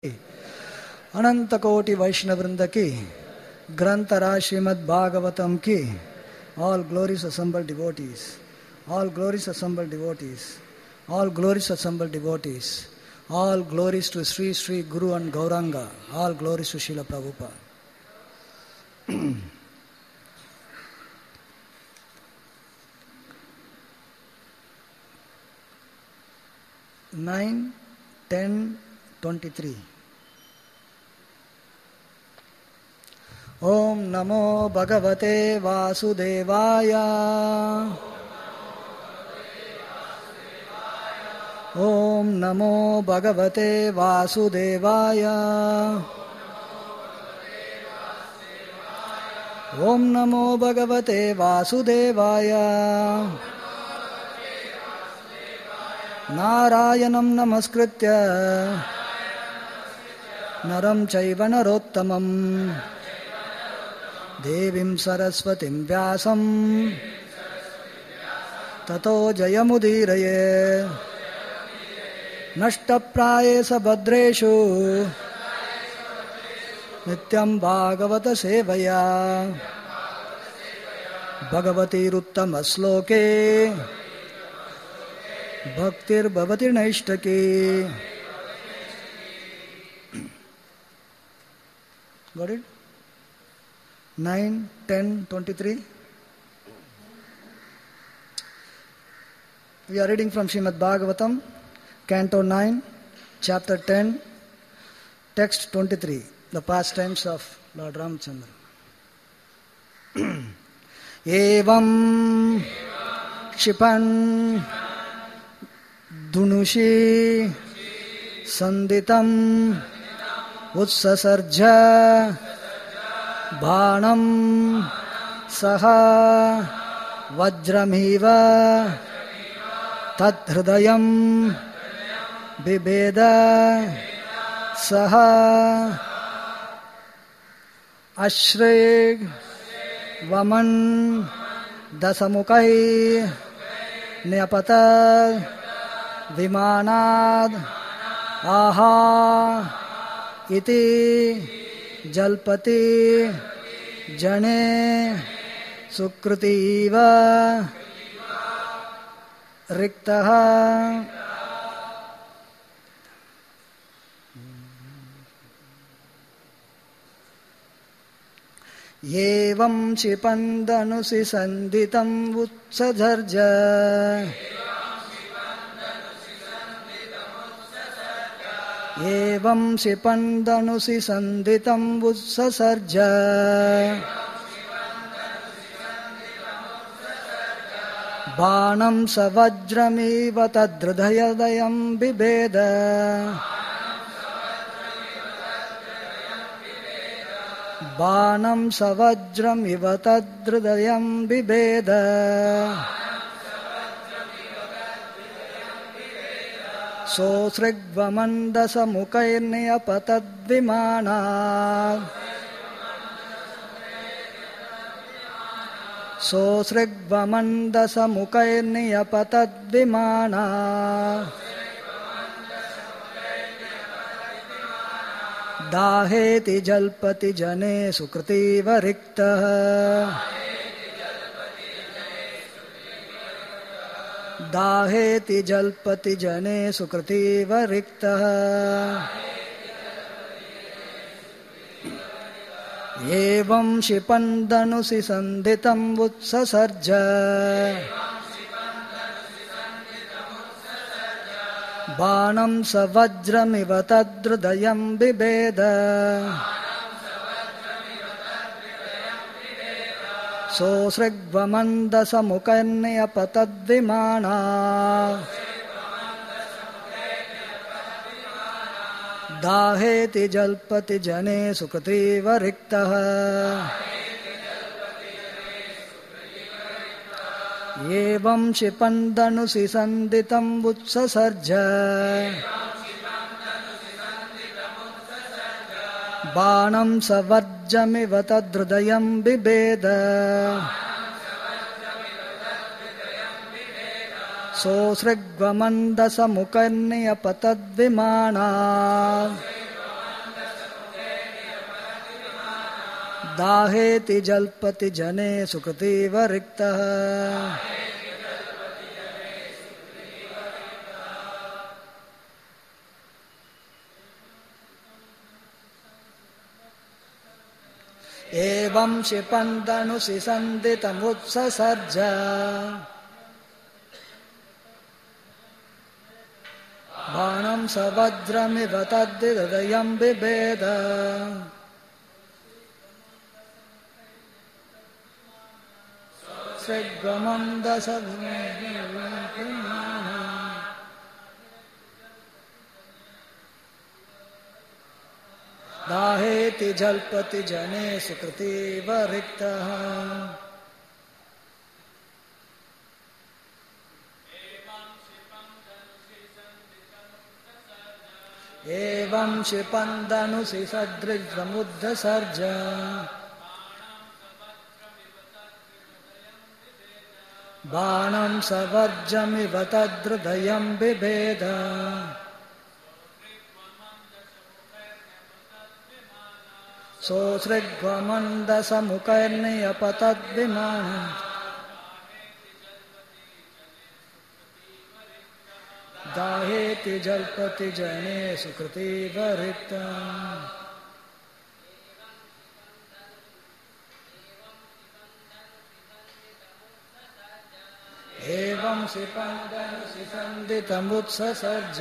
अनंत कोटि वैष्णव वृंद की ग्रंथराज श्रीमद् भागवतम की all glories assembled devotees, all glories assembled devotees, all glories assembled devotees, all glories to Sri Sri Guru and Gauranga, all glories to Srila Prabhupada. 9, 10, 23. ओम नमो भगवते वासुदेवाय। ओम नमो भगवते वासुदेवाय। ओम नमो भगवते वासुदेवाय। नारायणं नमस्कृत्य नरं चैव नरोत्तमं देवीं सरस्वतीं व्यासं ततो जयमुदीरये। नष्टप्रायेषु भद्रेषु नित्यं भागवत सेवया भगवतीरुत्तमश्लोके भक्तिर्भवति नैष्ठकी। Got it? 9, 10, 23. We are reading from Srimad Bhagavatam, Canto 9, Chapter 10, Text 23, the pastimes of Lord Ramchandra. Evam Kshipan Dhunushi Sanditam Utsasarja Bhanam Saha Vajramiva Tathridayam Bibeda Saha Ashrig Vaman Dasamukai Nyapata Vimanad Aha Iti Jalpati Jane Sukrutiva Riktaha. Yevam Shipandanusi Sanditam Utsadharja. Evam Shipandanusi Sanditam Vutsasarja Bhanam Savajramiva Tadridayadayam Bibeda Bhanam Savajramiva Tadridayam Bibeda Sosrigvamandasa mukairniya patadvimana Sosrigvamandasa mukairniya patadvimana Daheti jalpati jane sukritiva riktaha Daheti jalpati jane sukritiva riktaha. Evam shipandanusi sanditam vutsasarja Bhanam savajramiva tadridayam bibeda Sosrigvamandasa mukairniya patadvimana Daheti jalpati jane sukritiva riktaha. Evam shipandanusi sanditam vutsasarja Bhanam savajramiva tadridayam bibeda Sosrigvamandasa mukairniya patadvimana दाहेति जल्पति जने सुकृतीव रिक्तः एवं क्षिपन्तनुसिसन्दितमुत्ससर्ज बाणं सवज्रमिव तद्विहृदयं बिभेद दाहेति जल्पति जने सुकृतीव रिक्तः एवं क्षिपन्तनुसिसदृशमुद्धसर्ज बाणं सवज्रमिव तद्हृदयं बिभेद सोऽसृग्वमन्दसमुखैर्नियपतद्विमानम् दाहेति जल्पति जने सुकृतीव रिक्तम् एवं क्षिपन्तनुसिसन्दितमुत्ससर्ज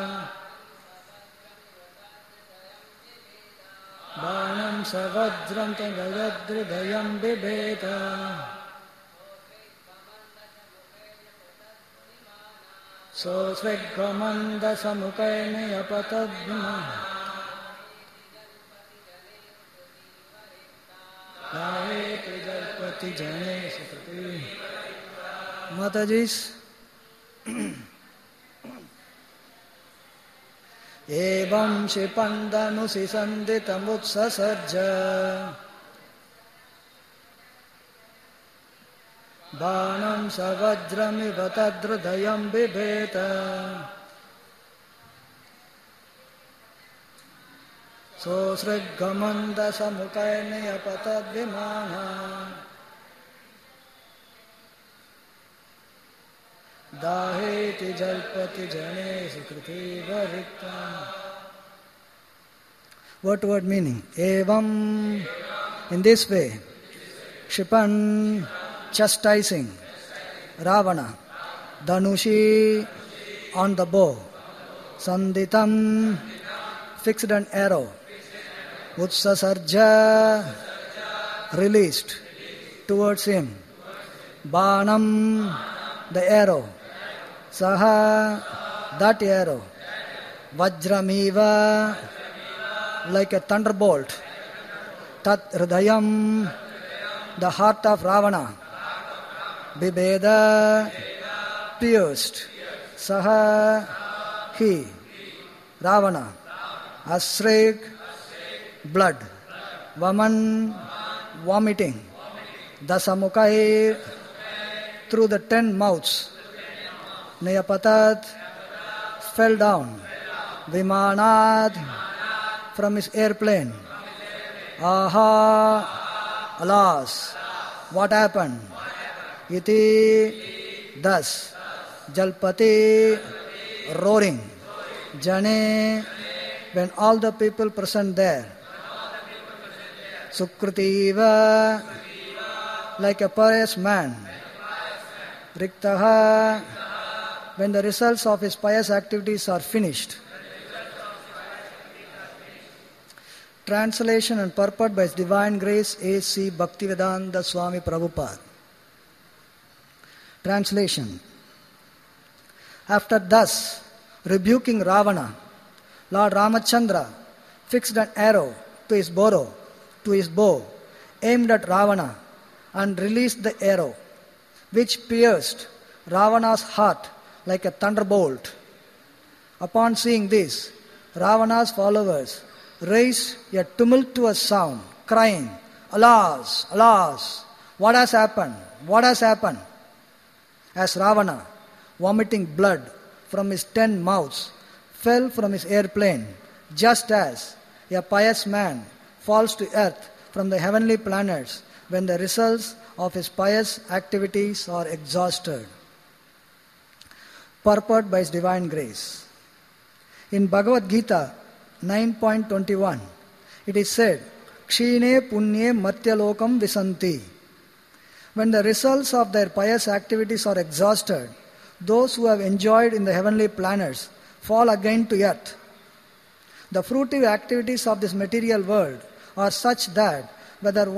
बाणं सवज्रं तद्हृदयं बिभेद सोऽसृग्वमन्दसमुखैर्नियपतद्विमानम् दाहेति जल्पति जने सुकृतीव Mataji's एवं क्षिपन्तनुसिसन्दितमुत्ससर्ज बाणं सवज्रमिव तद्हृदयं बिभेद सोऽसृग्वमन्दसमुखैर्नियपतद्विमानम् दाहेति जल्पति जने सुकृतीव रिक्तम्. Word meaning. Evam, in this way, Kshipan, chastising, Ravana, Dhanushi, on the bow, Sanditam, fixed an arrow, Utsasarja, released towards him, Banam, the arrow, Saha, that arrow, Vajramiva, like a thunderbolt, Tat Hridayam, the heart of Ravana, Bibeda, pierced, Saha, he, Ravana, Asrik, blood, Vaman, vomiting, Dasamukai, through the 10 mouths, Nayapatat, fell down, Vimanad, from his airplane, Aha, alas, what happened? Iti, thus, Jalpati, roaring, Jane, when all the people present there, Sukrutiva, like a pious man, Riktaha, when the results of his pious activities are finished. Translation and purport by His Divine Grace A.C. Bhaktivedanta Swami Prabhupada. Translation. After thus rebuking Ravana, Lord Ramachandra fixed an arrow to his bow, aimed at Ravana, and released the arrow, which pierced Ravana's heart like a thunderbolt. Upon seeing this, Ravana's followers raised a tumultuous sound, crying, "Alas, alas, what has happened? What has happened?" As Ravana, vomiting blood from his 10 mouths, fell from his airplane, just as a pious man falls to earth from the heavenly planets when the results of his pious activities are exhausted. Purport by his divine grace. In Bhagavad Gita 9.21, it is said, Kshine punye matyalokam visanti. When the results of their pious activities are exhausted, those who have enjoyed in the heavenly planets fall again to earth. The fruitive activities of this material world are such that whether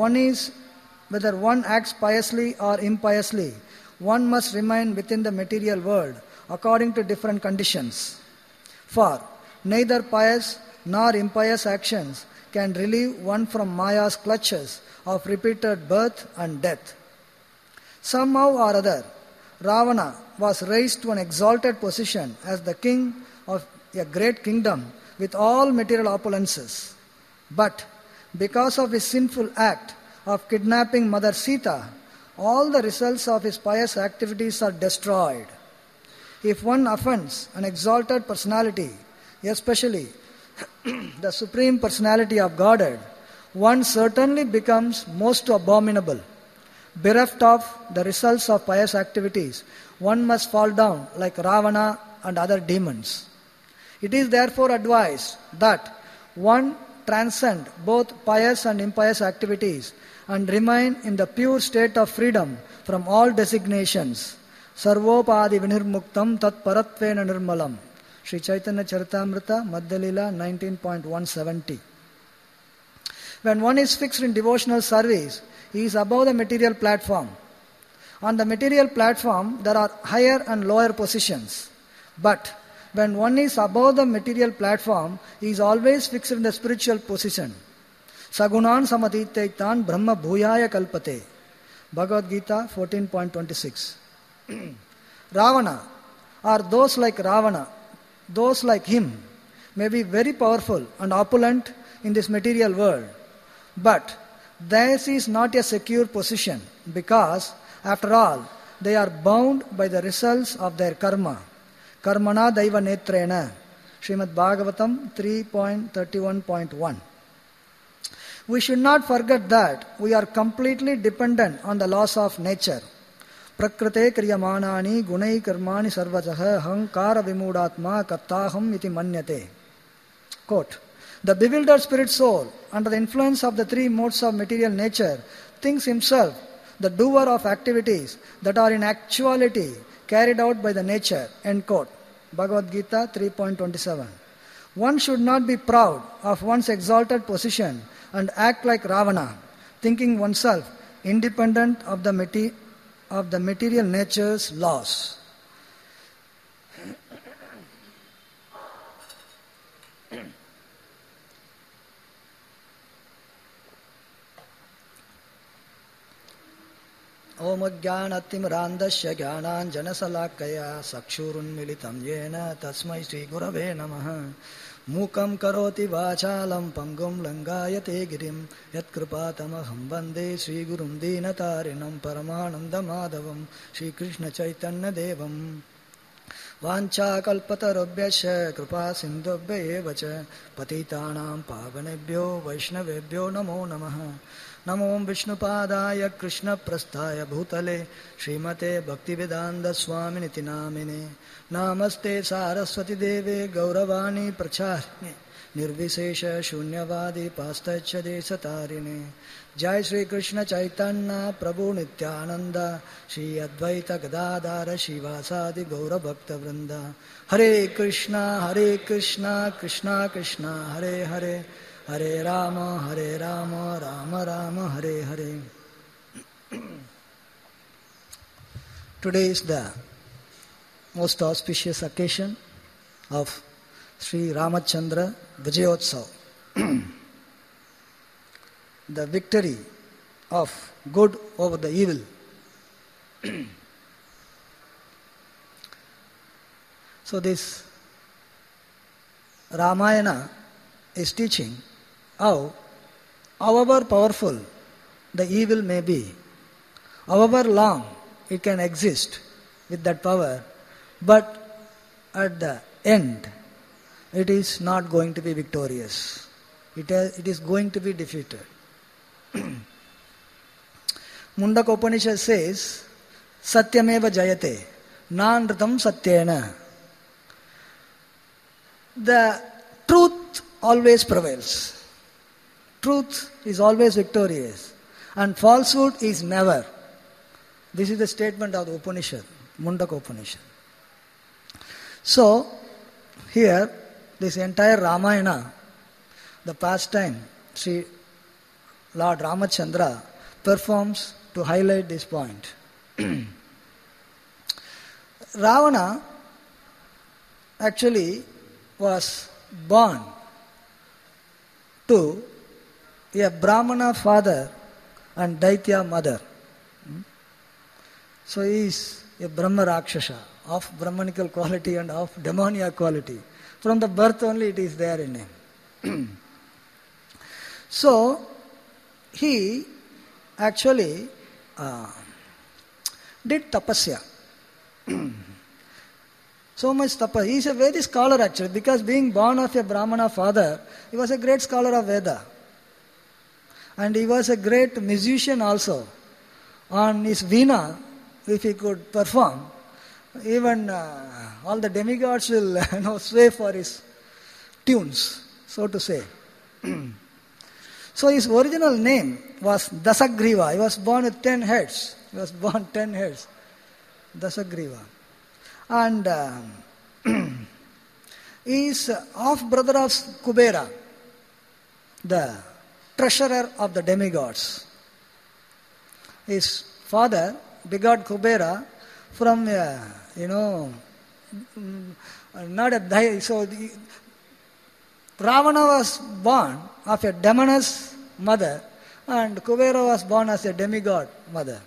one acts piously or impiously, one must remain within the material world according to different conditions. For neither pious nor impious actions can relieve one from Maya's clutches of repeated birth and death. Somehow or other, Ravana was raised to an exalted position as the king of a great kingdom with all material opulences. But because of his sinful act of kidnapping Mother Sita, all the results of his pious activities are destroyed. If one offends an exalted personality, especially the Supreme Personality of Godhead, one certainly becomes most abominable. Bereft of the results of pious activities, one must fall down like Ravana and other demons. It is therefore advised that one transcend both pious and impious activities and remain in the pure state of freedom from all designations. Sarvopadi vinirmuktam tat paratvena nirmalam. Sri Chaitanya Charitamrita, Madhya Lila 19.170. When one is fixed in devotional service, he is above the material platform. On the material platform, there are higher and lower positions. But when one is above the material platform, he is always fixed in the spiritual position. Sagunan samatitaitan brahma bhuyaya kalpate. Bhagavad Gita 14.26. Ravana, or those like Ravana, those like him, may be very powerful and opulent in this material world. But theirs is not a secure position because, after all, they are bound by the results of their karma. Karmana daiva netrena. Srimad Bhagavatam 3.31.1. We should not forget that we are completely dependent on the laws of nature. Prakrite kriyamanani gunai karmani sarvajaha hankara vimudatma kattaham iti manyate. Quote, the bewildered spirit soul, under the influence of the three modes of material nature, thinks himself the doer of activities that are in actuality carried out by the nature. End quote. Bhagavad Gita 3.27. One should not be proud of one's exalted position and act like Ravana, thinking oneself independent of the material nature's laws. Om Jnanatimirandasya Jnananjanasalakaya Sakshurunmilitam Yena Tasmai Sri Gurave Namaha Mukam Karoti Vachalam Pangum Langayate Girim Yat Kripatamaham Vande Sri Gurum Dinatarinam Paramananda Madhavam Sri Krishna Chaitanya Devam Vancha kalpatarabhyasya kripa sindhubhya evacha patitanam pavanebhyo vaishnavebhyo namo namaha. Namo Vishnupadaya Krishna Prasthaya Bhutale Srimate Bhaktivedanta Swaminiti Namine Namaste Saraswati Deve Gauravani Pracharine Nirvisesha Shunyavadi Pastacha Desatarine Jai Sri Krishna Chaitanya Prabhu Nityananda Shri Advaita Gadadara Shivasadi Gaura Bhakta Vrinda Hare Krishna Krishna Krishna Hare Hare Hare Rama Rama Rama Hare Hare. Today is the most auspicious occasion of Sri Ramachandra Vijayotsav. The victory of good over the evil. So this Ramayana is teaching how, however powerful the evil may be, however long it can exist with that power, but at the end it is not going to be victorious. It is going to be defeated. Mundaka Upanishad says, Satyameva Jayate, Nanritam Satyena. The truth always prevails. Truth is always victorious. And falsehood is never. This is the statement of the Upanishad, Mundaka Upanishad. So, here, this entire Ramayana, the pastime, Sri Lord Ramachandra performs to highlight this point. Ravana actually was born to a Brahmana father and Daitya mother. So he is a Brahma Rakshasa of Brahmanical quality and of demoniac quality. From the birth only it is there in him. So he actually did tapasya. So much tapasya. He is a Vedic scholar actually, because being born of a Brahmana father, he was a great scholar of Veda. And he was a great musician also. On his veena, if he could perform, even all the demigods will sway for his tunes, so to say. So his original name was Dasagriva. He was born with 10 heads. Dasagriva. And he is half-brother of Kubera, the treasurer of the demigods. His father begot Kubera from, not a... So Ravana was born of a demoness mother and Kubera was born as a demigod mother.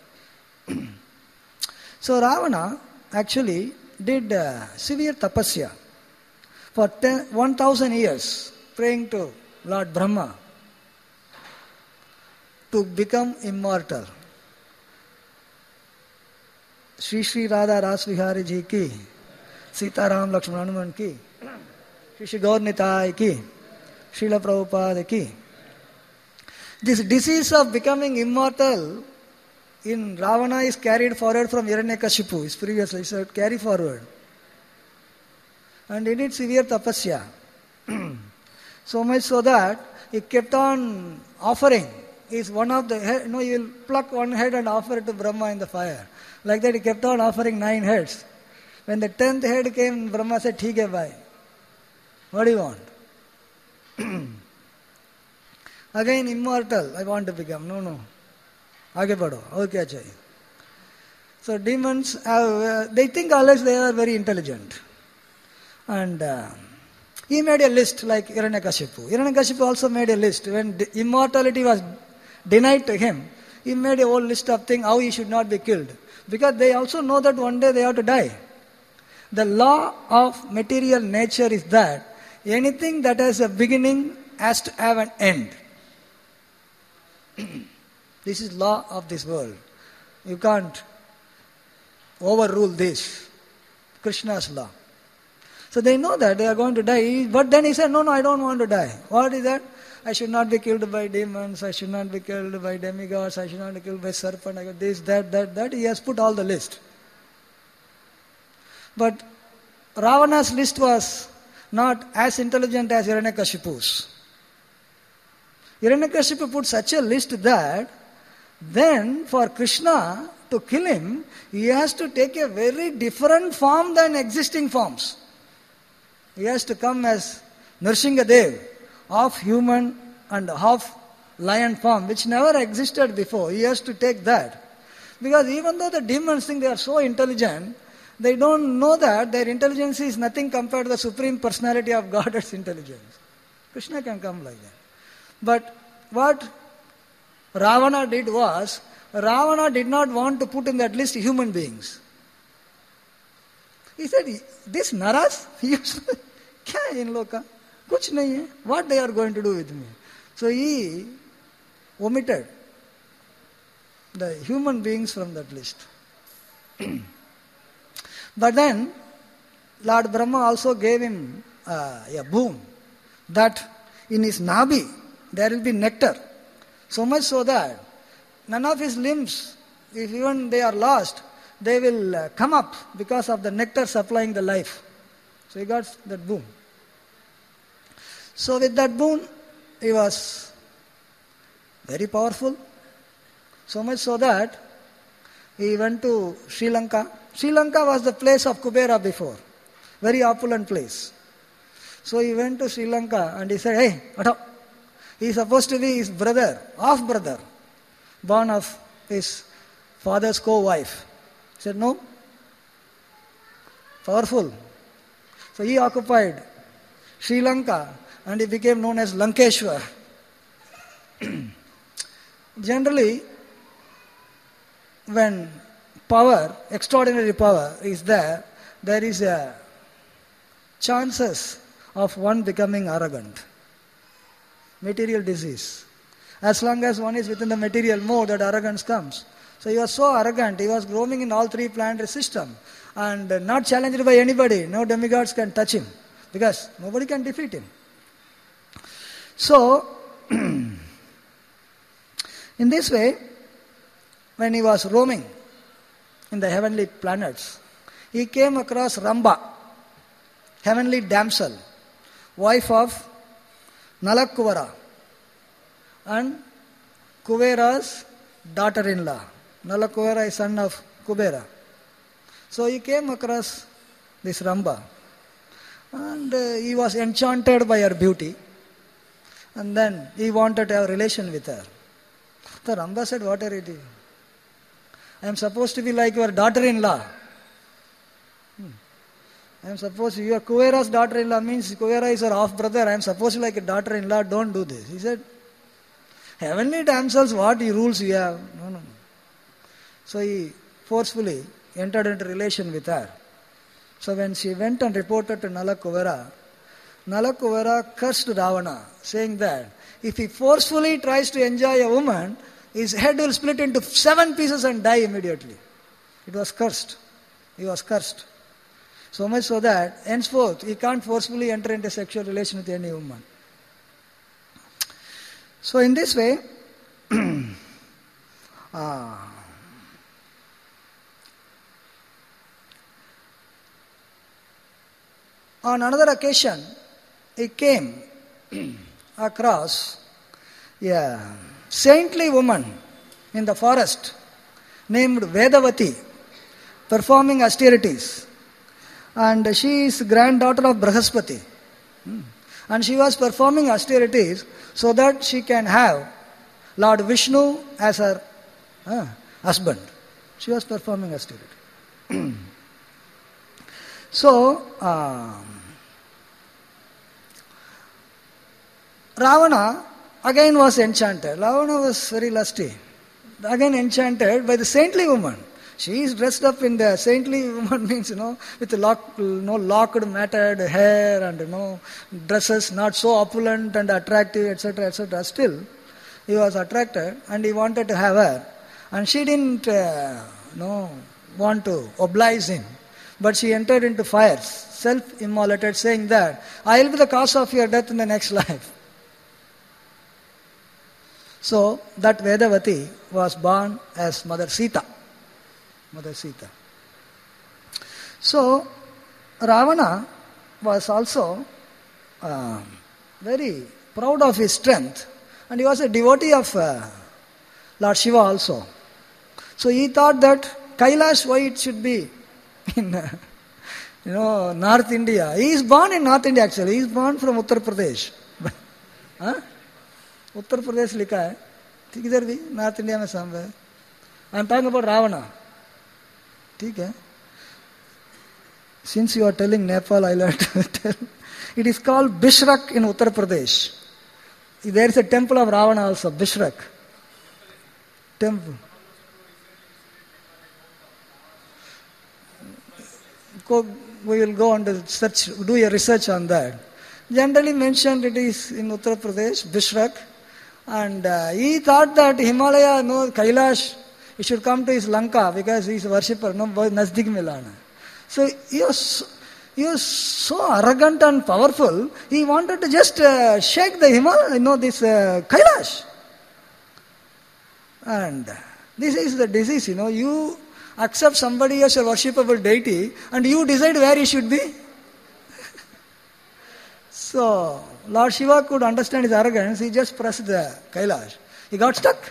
So Ravana actually did severe tapasya for 1,000 years, praying to Lord Brahma to become immortal. Shri Shri Radha Ras Vihari Ji ki, Sita Ram Lakshman Hanuman ki, Shri Shri Gaur Nitai ki, Srila Prabhupada ki. This disease of becoming immortal in Ravana is carried forward from Hiranyakashipu. His previously said carry forward. And he did severe tapasya. So much so that he kept on offering. Is one of the head, you will pluck one head and offer it to Brahma in the fire. Like that he kept on offering 9 heads. When the 10th head came, Brahma said, "Theek hai bhai. What do you want?" Again, immortal, I want to become. No. Aage padho. Aur kya chahiye? So demons, they think always they are very intelligent. And he made a list like Hiranyakashipu. Hiranyakashipu also made a list. When immortality was denied to him, he made a whole list of things how he should not be killed. Because they also know that one day they have to die. The law of material nature is that anything that has a beginning has to have an end. This is law of this world. You can't overrule this. Krishna's law. So they know that they are going to die. But then he said, no, I don't want to die. What is that? I should not be killed by demons. I should not be killed by demigods. I should not be killed by serpent. I got this, that. He has put all the list. But Ravana's list was not as intelligent as Hiranyakashipu's. Hiranyakashipu put such a list that then for Krishna to kill him, he has to take a very different form than existing forms. He has to come as Nrsingadev, half human and half lion form, which never existed before. He has to take that. Because even though the demons think they are so intelligent, they don't know that their intelligence is nothing compared to the Supreme Personality of God's intelligence. Krishna can come like that. But what Ravana did was, Ravana did not want to put in that list human beings. He said, this Naras, kya in loka? Kuch nahi hai. What they are going to do with me? So he omitted the human beings from that list. But then, Lord Brahma also gave him a boon that in his Nabi there will be nectar. So much so that none of his limbs, if even they are lost, they will come up because of the nectar supplying the life. So he got that boon. So with that boon, he was very powerful. So much so that he went to Sri Lanka. Sri Lanka was the place of Kubera before. Very opulent place. So he went to Sri Lanka and he said, hey, Atto. He is supposed to be his brother, half-brother, born of his father's co-wife. He said, no. Powerful. So he occupied Sri Lanka and he became known as Lankeshwar. Generally, when power, extraordinary power is there is a chances of one becoming arrogant. Material disease. As long as one is within the material mode, that arrogance comes. So he was so arrogant, he was roaming in all three planetary systems and not challenged by anybody. No demigods can touch him because nobody can defeat him. So, in this way, when he was roaming in the heavenly planets, he came across Ramba, heavenly damsel, wife of Nalakuvara and Kuvera's daughter-in-law. Nalakuvara is son of Kubera. So he came across this Ramba and he was enchanted by her beauty and then he wanted to have a relation with her. The Ramba said, what are you doing? I am supposed to be like your daughter-in-law. I am supposed to, your Kuvera's daughter-in-law means Kuvera is her half-brother. I am supposed to be like a daughter-in-law, don't do this. He said, heavenly damsels, what rules you have? No. So he forcefully entered into relation with her. So when she went and reported to Nalakuvara, Nalakuvara cursed Ravana, saying that if he forcefully tries to enjoy a woman, his head will split into 7 pieces and die immediately. It was cursed. He was cursed. So much so that henceforth he can't forcefully enter into sexual relation with any woman. So in this way, on another occasion, he came across a saintly woman in the forest named Vedavati performing austerities. And she is granddaughter of Brahaspati. And she was performing austerities so that she can have Lord Vishnu as her husband. She was performing austerity. So, Ravana again was enchanted. Ravana was very lusty. Again enchanted by the saintly woman. She is dressed up in the saintly woman means, with locked, matted hair and, dresses not so opulent and attractive, etc., etc. Still, he was attracted and he wanted to have her. And she didn't, want to oblige him. But she entered into fire, self-immolated, saying that, I will be the cause of your death in the next life. So, that Vedavati was born as Mother Sita. So, Ravana was also very proud of his strength and he was a devotee of Lord Shiva also. So he thought that Kailash, why it should be in North India. He is born in North India actually. He is born from Uttar Pradesh. Uttar Pradesh likha hai. Idhar bhi North India mein somewhere. I am talking about Ravana. Since you are telling Nepal, I will tell. It is called Bishrak in Uttar Pradesh. There is a temple of Ravana also, Bishrak. Temple. We will go and search, do a research on that. Generally mentioned it is in Uttar Pradesh, Bishrak. And he thought that Himalaya, Kailash, he should come to his Lanka because he is a worshipper, Nazdik Milana. So he was so arrogant and powerful, he wanted to just shake the Himalaya, this Kailash. And this is the disease, You accept somebody as a worshipable deity and you decide where he should be. So, Lord Shiva could understand his arrogance. He just pressed the Kailash. He got stuck.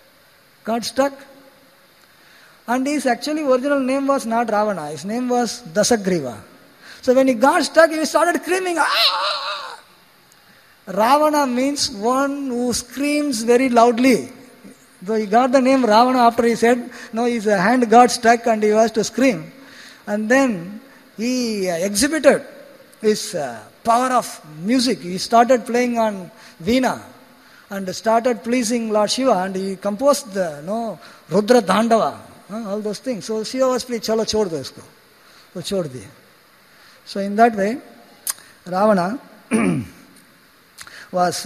And his actually original name was not Ravana. His name was Dasagriva. So when he got stuck, he started screaming. Ah! Ravana means one who screams very loudly. So he got the name Ravana after he said, no, his hand got stuck and he was to scream. And then he exhibited his power of music. He started playing on Veena and started pleasing Lord Shiva, and he composed the Rudra Dandava, all those things. So Shiva was pleased, chalo chhod do isko. So chhod diye. So in that way, Ravana was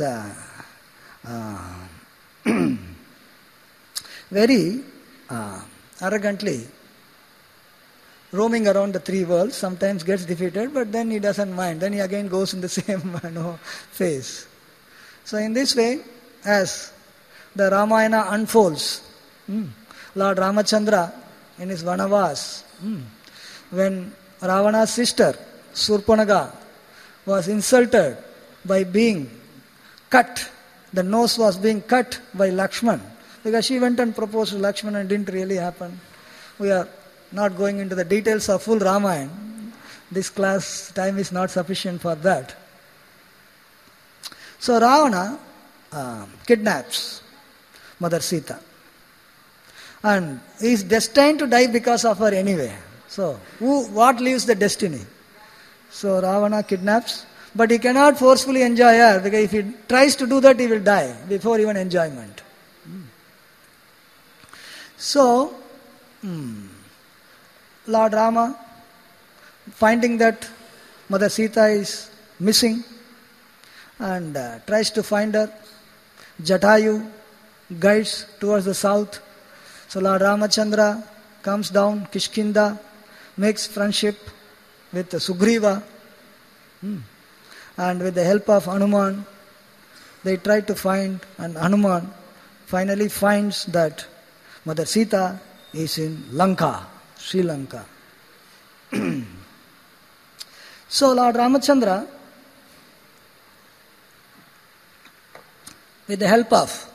very arrogantly roaming around the three worlds, sometimes gets defeated, but then he doesn't mind. Then he again goes in the same phase. So in this way, as the Ramayana unfolds, Lord Ramachandra in his Vanavas, when Ravana's sister Surpanaga was insulted by being cut, the nose was being cut by Lakshman, because she went and proposed to Lakshman and it didn't really happen. We are not going into the details of full Ramayana. This class time is not sufficient for that. So Ravana kidnaps Mother Sita. And he is destined to die because of her anyway. So, what leaves the destiny? So Ravana kidnaps, but he cannot forcefully enjoy her, because if he tries to do that, he will die before even enjoyment. So, Lord Rama, finding that Mother Sita is missing, and tries to find her. Jatayu guides towards the south. So Lord Ramachandra comes down Kishkinda, makes friendship with Sugriva, and with the help of Hanuman, they try to find, and Hanuman finally finds that Mother Sita is in Lanka, Sri Lanka. So Lord Ramachandra, with the help of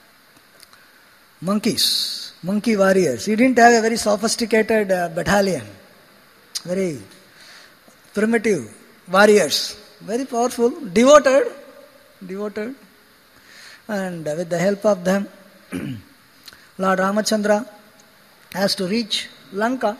monkey warriors, he didn't have a very sophisticated battalion, very primitive warriors, very powerful, devoted, and with the help of them, Lord Ramachandra has to reach Lanka.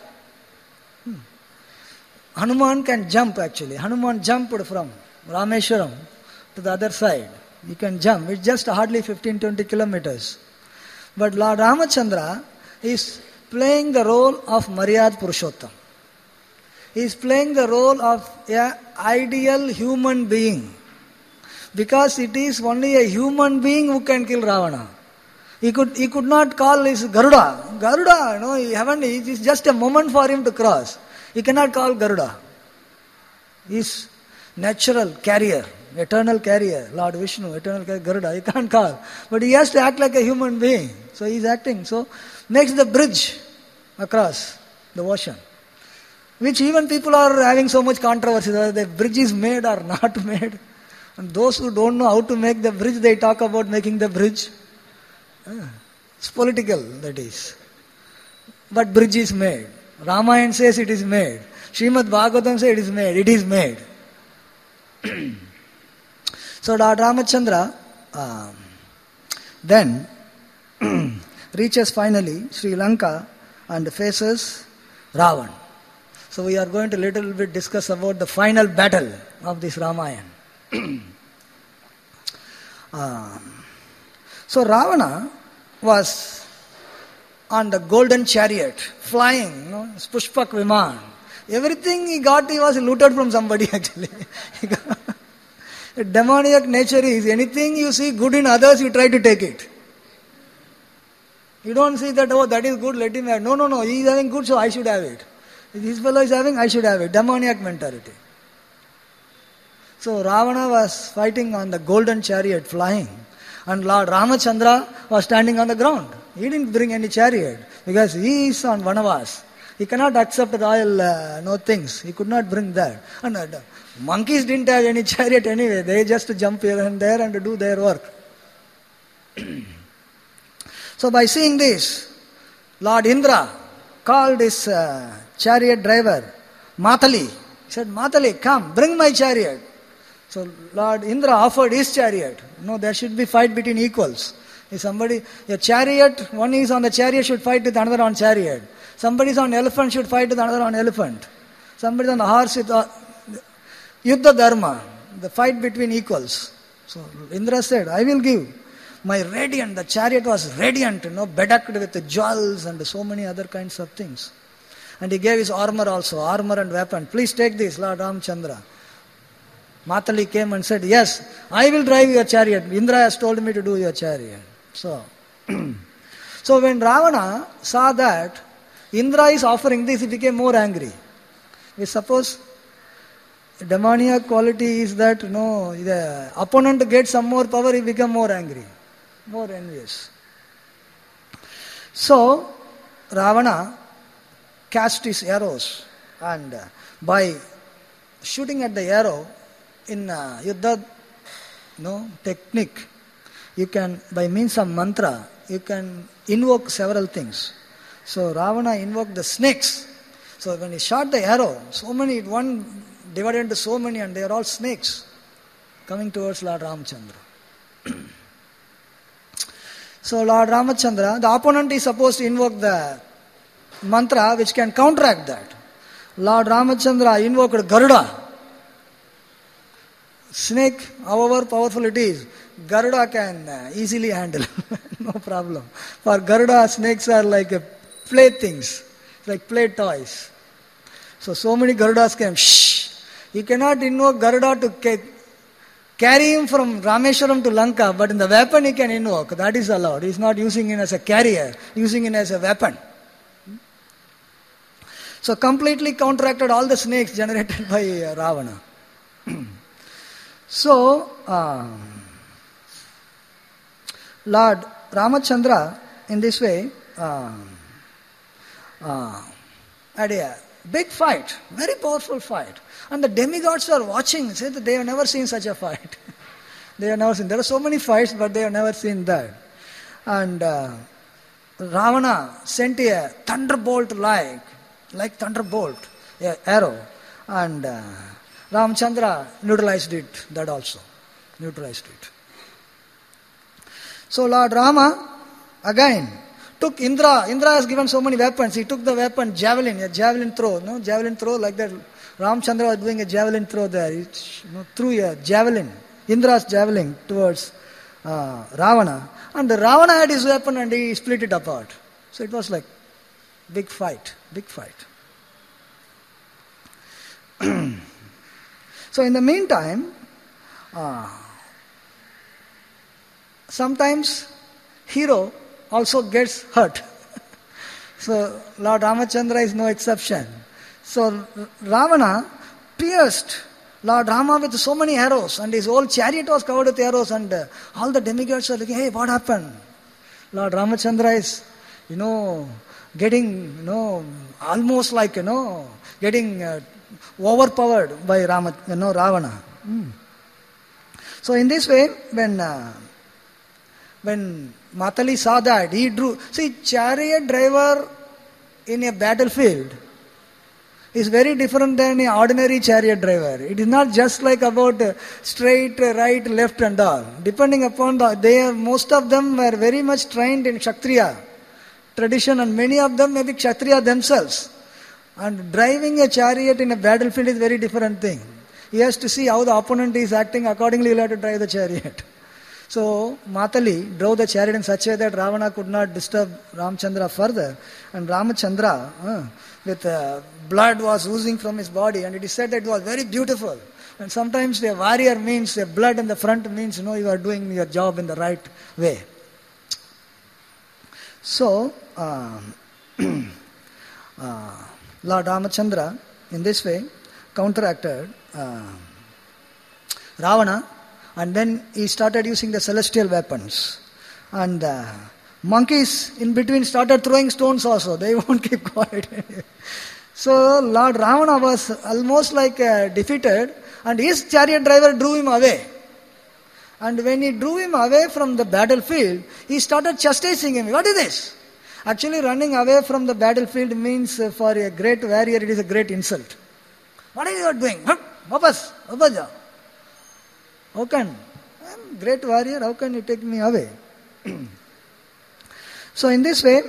Hanuman can jump actually. Hanuman jumped from Rameshwaram to the other side. He can jump. It's just hardly 15-20 kilometers. But Lord Ramachandra is playing the role of Maryad Purushottam. He is playing the role of an ideal human being. Because it is only a human being who can kill Ravana. He could not call his Garuda. It is just a moment for him to cross. He cannot call Garuda. His natural carrier, eternal carrier, Lord Vishnu, eternal carrier, Garuda, he can't call. But he has to act like a human being. So he is acting. So makes the bridge across the ocean. Which even people are having so much controversy, whether the bridge is made or not made. And those who don't know how to make the bridge, they talk about making the bridge. It's political, that is. But bridge is made. Ramayana says it is made. Srimad Bhagavatam says it is made. It is made. So Lord Ramachandra then reaches finally Sri Lanka and faces Ravan. So we are going to little bit discuss about the final battle of this Ramayana. So Ravana was on the golden chariot, flying, Pushpak Viman. Everything he got, he was looted from somebody actually. A demoniac nature is, anything you see good in others, you try to take it. You don't see that, that is good, let him have. No, he is having good, so I should have it. If his fellow is having, I should have it. Demoniac mentality. So Ravana was fighting on the golden chariot, flying. And Lord Ramachandra was standing on the ground. He didn't bring any chariot because he is on Vanavas. He cannot accept royal things. He could not bring that. And monkeys didn't have any chariot anyway. They just jump here and there and do their work. So by seeing this, Lord Indra called his chariot driver, Matali. He said, Matali, come, bring my chariot. So Lord Indra offered his chariot. No, there should be fight between equals. If somebody, a chariot, one is on the chariot should fight with another on chariot. Somebody is on elephant should fight with another on elephant. Somebody is on the horse with Yuddha Dharma, the fight between equals. So Indra said, I will give my radiant, the chariot was radiant, bedecked with the jewels and so many other kinds of things. And he gave his armor also, armor and weapon. Please take this, Lord Ramchandra. Matali came and said, yes, I will drive your chariot. Indra has told me to do your chariot. So when Ravana saw that Indra is offering this, he became more angry. We suppose demoniac quality is that, the opponent gets some more power, he become more angry, more envious. So Ravana cast his arrows, and by shooting at the arrow in Yuddha technique, you can, by means of mantra, you can invoke several things. So Ravana invoked the snakes. So when he shot the arrow, so many, one divided into so many, and they are all snakes coming towards Lord Ramchandra. So Lord Ramachandra, the opponent is supposed to invoke the mantra which can counteract that. Lord Ramachandra invoked Garuda. Snake, however powerful it is, Garuda can easily handle. No problem. For Garuda, snakes are like playthings, like play toys. So many Garudas came. You cannot invoke Garuda to carry him from Rameshwaram to Lanka, but in the weapon he can invoke. That is allowed. He is not using it as a carrier, using it as a weapon. So completely counteracted all the snakes generated by Ravana. So, Lord Ramachandra, in this way, had a big fight, very powerful fight. And the demigods are watching, say that they have never seen such a fight. They have never seen. There are so many fights, but they have never seen that. And Ravana sent a thunderbolt like thunderbolt, an arrow. And Ramchandra neutralized it, that also. Neutralized it. So Lord Rama, again, took Indra. Indra has given so many weapons. He took the weapon, javelin, a javelin throw. Javelin throw like that. Ramchandra was doing a javelin throw there. He threw a javelin, Indra's javelin towards Ravana. And Ravana had his weapon and he split it apart. So it was like big fight. So in the meantime, sometimes hero also gets hurt. So Lord Ramachandra is no exception. So Ravana pierced Lord Rama with so many arrows, and his whole chariot was covered with arrows, and all the demigods are looking, hey, what happened? Lord Ramachandra is, getting, almost like, getting overpowered by Ravana. So in this way, when Matali saw that, he drew. See, chariot driver in a battlefield is very different than an ordinary chariot driver. It is not just like about straight, right, left and all. Depending upon most of them were very much trained in Kshatriya tradition, and many of them may be Kshatriya themselves. And driving a chariot in a battlefield is a very different thing. He has to see how the opponent is acting, accordingly he will have to drive the chariot. So Matali drove the chariot in such a way that Ravana could not disturb Ramchandra further. And Ramachandra, with blood was oozing from his body, and it is said that it was very beautiful. And sometimes the warrior means, the blood in the front means, you are doing your job in the right way. So, Lord Ramachandra, in this way, counteracted Ravana, and then he started using the celestial weapons. And Monkeys in between started throwing stones also. They won't keep quiet. So Lord Ravana was almost like defeated, and his chariot driver drew him away. And when he drew him away from the battlefield, he started chastising him. What is this? Actually, running away from the battlefield means for a great warrior, it is a great insult. What are you doing? Vapas, vapaja. How can? I am a great warrior, how can you take me away? So in this way,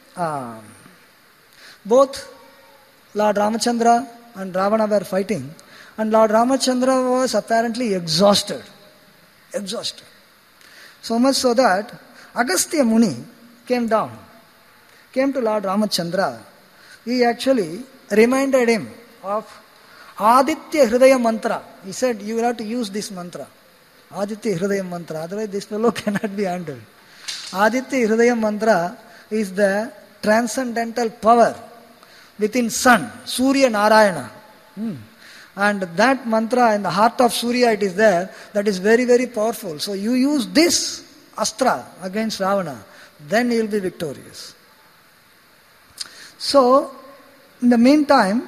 both Lord Ramachandra and Ravana were fighting, and Lord Ramachandra was apparently exhausted. Exhausted. So much so that Agastya Muni came to Lord Ramachandra. He actually reminded him of Aditya Hridaya Mantra. He said, you have to use this mantra. Aditya Hridaya Mantra. Otherwise this fellow cannot be handled. Aditya Hridaya Mantra is the transcendental power within Sun, Surya Narayana. And that mantra in the heart of Surya it is there, that is very, very powerful. So you use this astra against Ravana, then you will be victorious. So, in the meantime,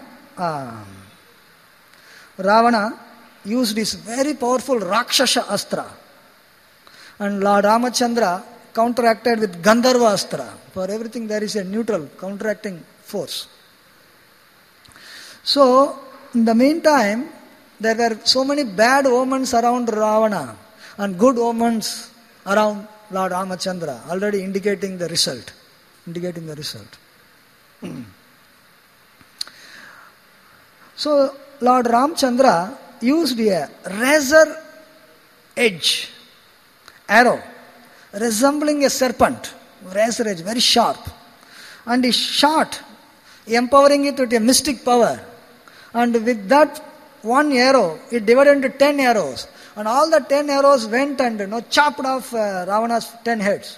Ravana used this very powerful Rakshasa astra. And Lord Ramachandra counteracted with Gandharva astra. For everything there is a neutral, counteracting force. So, in the meantime, there were so many bad omens around Ravana and good omens around Lord Ramachandra, already indicating the result. So, Lord Ramachandra used a razor edge arrow resembling a serpent, razor edge, very sharp. And he shot, empowering it with a mystic power. And with that one arrow, it divided into 10 arrows. And all the 10 arrows went and chopped off Ravana's 10 heads.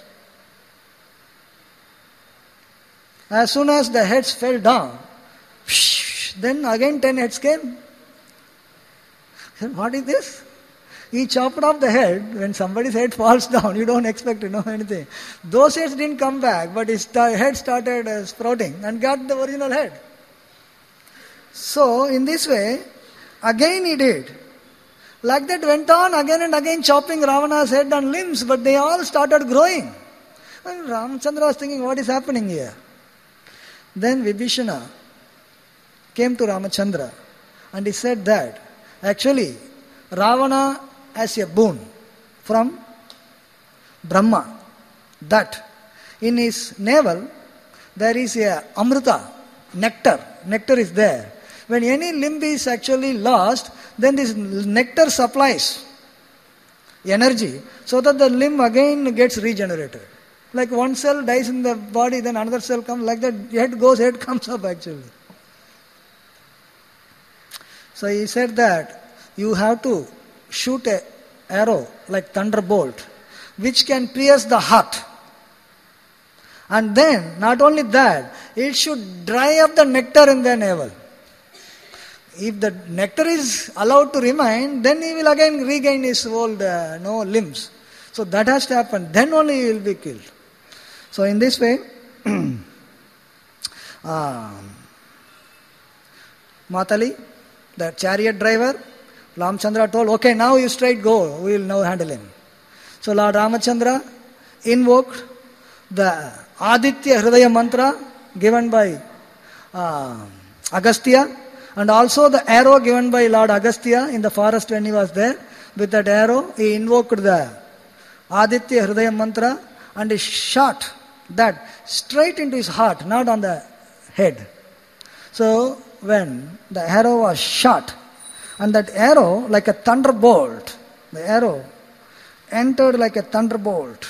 As soon as the heads fell down, then again 10 heads came. What is this? He chopped off the head. When somebody's head falls down, you don't expect to know anything. Those heads didn't come back, but his head started sprouting and got the original head. So, in this way, again he did. Like that went on again and again, chopping Ravana's head and limbs, but they all started growing. And Ramachandra was thinking, what is happening here? Then Vibhishana came to Ramachandra and he said that, actually, Ravana has a boon from Brahma, that in his navel there is a amrita, nectar. Nectar is there. When any limb is actually lost, then this nectar supplies energy so that the limb again gets regenerated. Like one cell dies in the body, then another cell comes, like that head comes up actually. So he said that you have to shoot an arrow like thunderbolt, which can pierce the heart. And then, not only that, it should dry up the nectar in the navel. If the nectar is allowed to remain, then he will again regain his old limbs. So that has to happen. Then only he will be killed. So in this way, Matali, the chariot driver, Ramachandra told, okay, now you straight go. We will now handle him. So Lord Ramachandra invoked the Aditya Hridaya Mantra given by Agastya, and also the arrow given by Lord Agastya in the forest when he was there. With that arrow, he invoked the Aditya Hridaya Mantra and he shot that straight into his heart, not on the head. So, when the arrow was shot, and that arrow, like a thunderbolt, the arrow entered like a thunderbolt.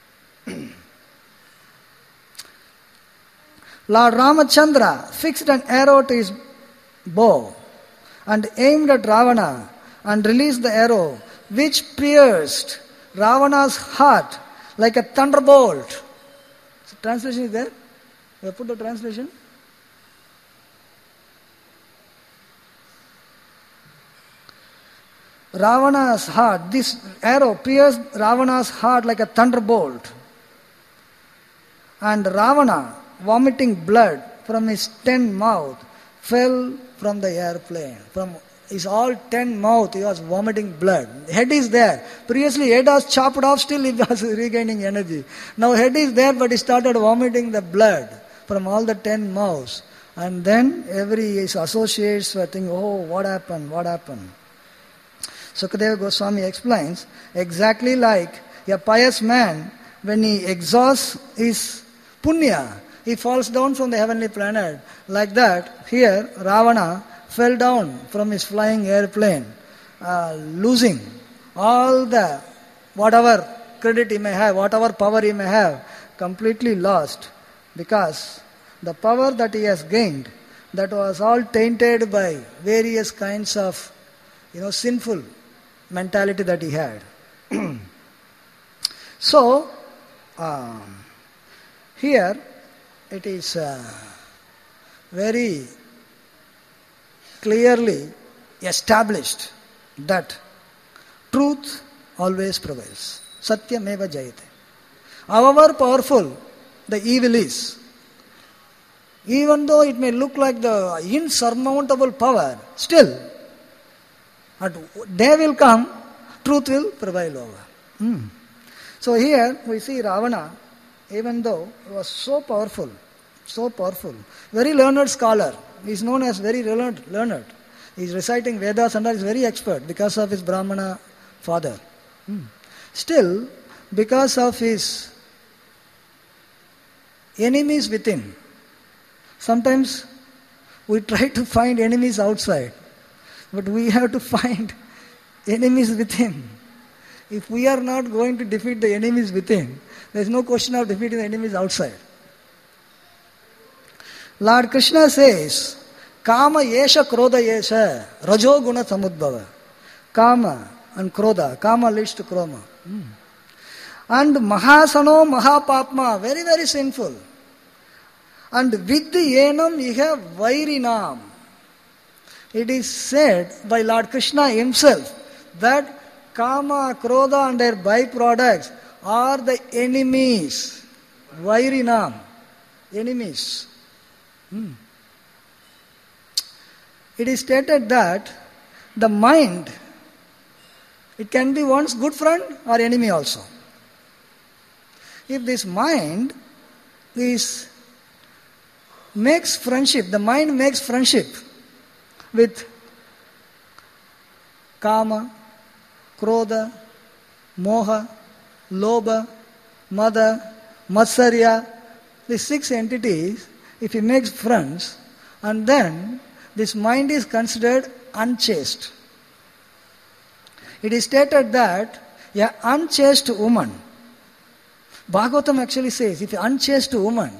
Lord Ramachandra fixed an arrow to his bow and aimed at Ravana and released the arrow, which pierced Ravana's heart like a thunderbolt. So, translation is there? You have put the translation? Ravana's heart, this arrow pierced Ravana's heart like a thunderbolt. And Ravana, vomiting blood from his 10 mouth, fell from the airplane. From his all 10 mouth, he was vomiting blood. Head is there. Previously, head was chopped off, still he was regaining energy. Now head is there, but he started vomiting the blood from all the 10 mouths. And then his associates were thinking, oh, what happened, what happened? Sukadeva Goswami explains, exactly like a pious man, when he exhausts his punya, he falls down from the heavenly planet. Like that, here Ravana fell down from his flying airplane, losing all the, whatever credit he may have, whatever power he may have, completely lost. Because the power that he has gained, that was all tainted by various kinds of, sinful mentality that he had. So, here it is very clearly established that truth always prevails. Satyameva jayate. However powerful the evil is, even though it may look like the insurmountable power, still, a day will come, truth will prevail over. So here we see Ravana, even though he was so powerful, very learned scholar. He is known as very learned. He is reciting Vedas and is very expert because of his Brahmana father. Still, because of his enemies within, sometimes we try to find enemies outside, but we have to find enemies within. If we are not going to defeat the enemies within, there is no question of defeating the enemies outside. Lord Krishna says, Kama yesha krodha yesha, rajo guna samudbhava. Kama and krodha. Kama leads to kroma. And mahasano mahapapma, very, very sinful. And vidhi yenam iha vairinam. It is said by Lord Krishna himself that Kama, Krodha and their byproducts are the enemies. Vairinam. Enemies. It is stated that the mind, it can be one's good friend or enemy also. If this mind makes friendship, the mind makes friendship with Kama, Krodha, Moha, Lobha, Mada, Matsarya, these 6 entities, if he makes friends, and then this mind is considered unchaste. It is stated that an unchaste woman, Bhagavatam actually says, if an unchaste woman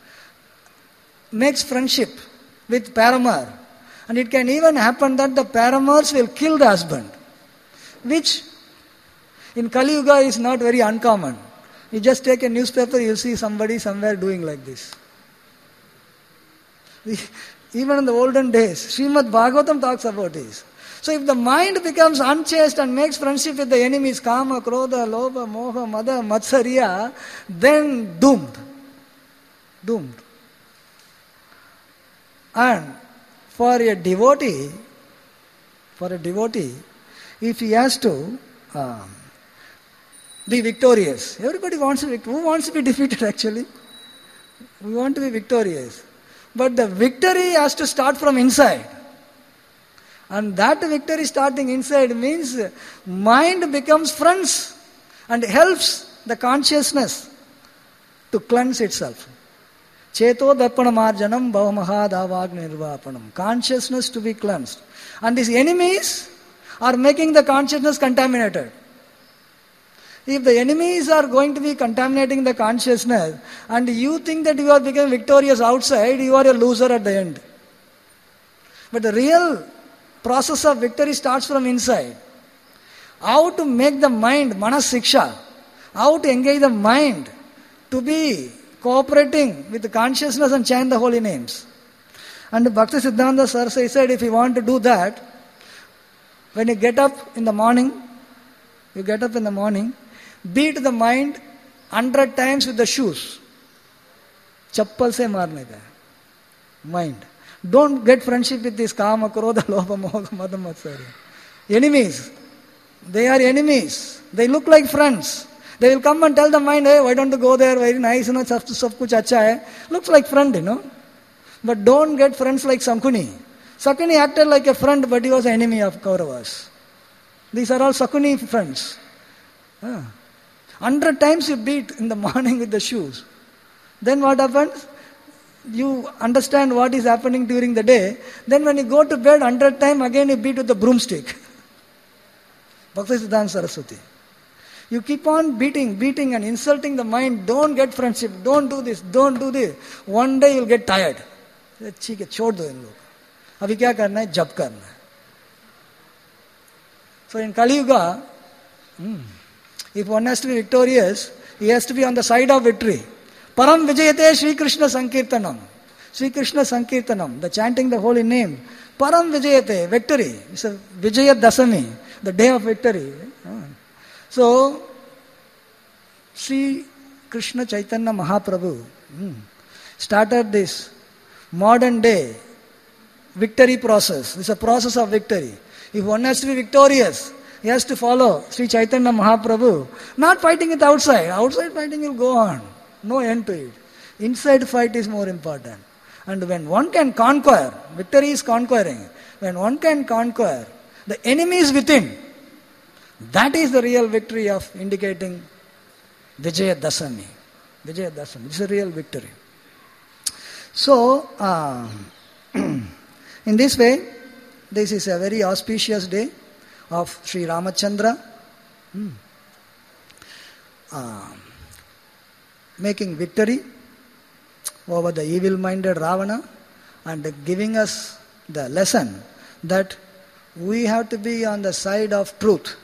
makes friendship with paramour, and it can even happen that the paramours will kill the husband, which in Kali Yuga is not very uncommon. You just take a newspaper, you see somebody somewhere doing like this. Even in the olden days, Srimad Bhagavatam talks about this. So if the mind becomes unchaste and makes friendship with the enemies, Kama, Krodha, Lobha, Moha, Mada, Matsarya, then doomed. Doomed. And for a devotee, if he has to be victorious, everybody wants to be, who wants to be defeated actually? We want to be victorious. But the victory has to start from inside. And that victory starting inside means mind becomes friends and helps the consciousness to cleanse itself. Cheto darpana marjanam bhavamaha davagni nirvapanam. Consciousness to be cleansed. And these enemies are making the consciousness contaminated. If the enemies are going to be contaminating the consciousness and you think that you are becoming victorious outside, you are a loser at the end. But the real process of victory starts from inside. How to make the mind, manas siksha, how to engage the mind to be cooperating with the consciousness and chant the holy names. And Bhakti Siddhanta Saraswati said, if you want to do that, when you get up in the morning, beat the mind 100 times with the shoes. चप्पल से मारने का mind. Don't get friendship with this kama, krodha, lobha, moha, mada, matsarya. Enemies. They are enemies. They look like friends. They will come and tell the mind, hey, why don't you go there? Very nice, sab kuch acha hai. Looks like friend, But don't get friends like Sakuni. Sakuni acted like a friend, but he was an enemy of Kauravas. These are all Sakuni friends. 100 times you beat in the morning with the shoes. Then what happens? You understand what is happening during the day. Then when you go to bed 100 times, again you beat with the broomstick. Bhaktisiddhanta Saraswati. You keep on beating and insulting the mind. Don't get friendship. Don't do this. Don't do this. One day you'll get tired. ठीक है, छोड़ दो इन लोग. अभी क्या करना है? जप करना है. So in Kali Yuga, if one has to be victorious, he has to be on the side of victory. Param Vijayate Sri Krishna Sankirtanam. Sri Krishna Sankirtanam, the chanting the holy name. Param Vijayate, victory. It's a Vijaya Dasami, the day of victory. So, Sri Krishna Chaitanya Mahaprabhu started this modern day victory process. It's a process of victory. If one has to be victorious, he has to follow Sri Chaitanya Mahaprabhu. Not fighting it outside. Outside fighting will go on. No end to it. Inside fight is more important. And when one can conquer, victory is conquering. When one can conquer the enemies within, that is the real victory of indicating Vijaya Dasami. Vijaya Dasami. It's a real victory. So, in this way, this is a very auspicious day of Sri Ramachandra. Making victory over the evil-minded Ravana and giving us the lesson that we have to be on the side of truth.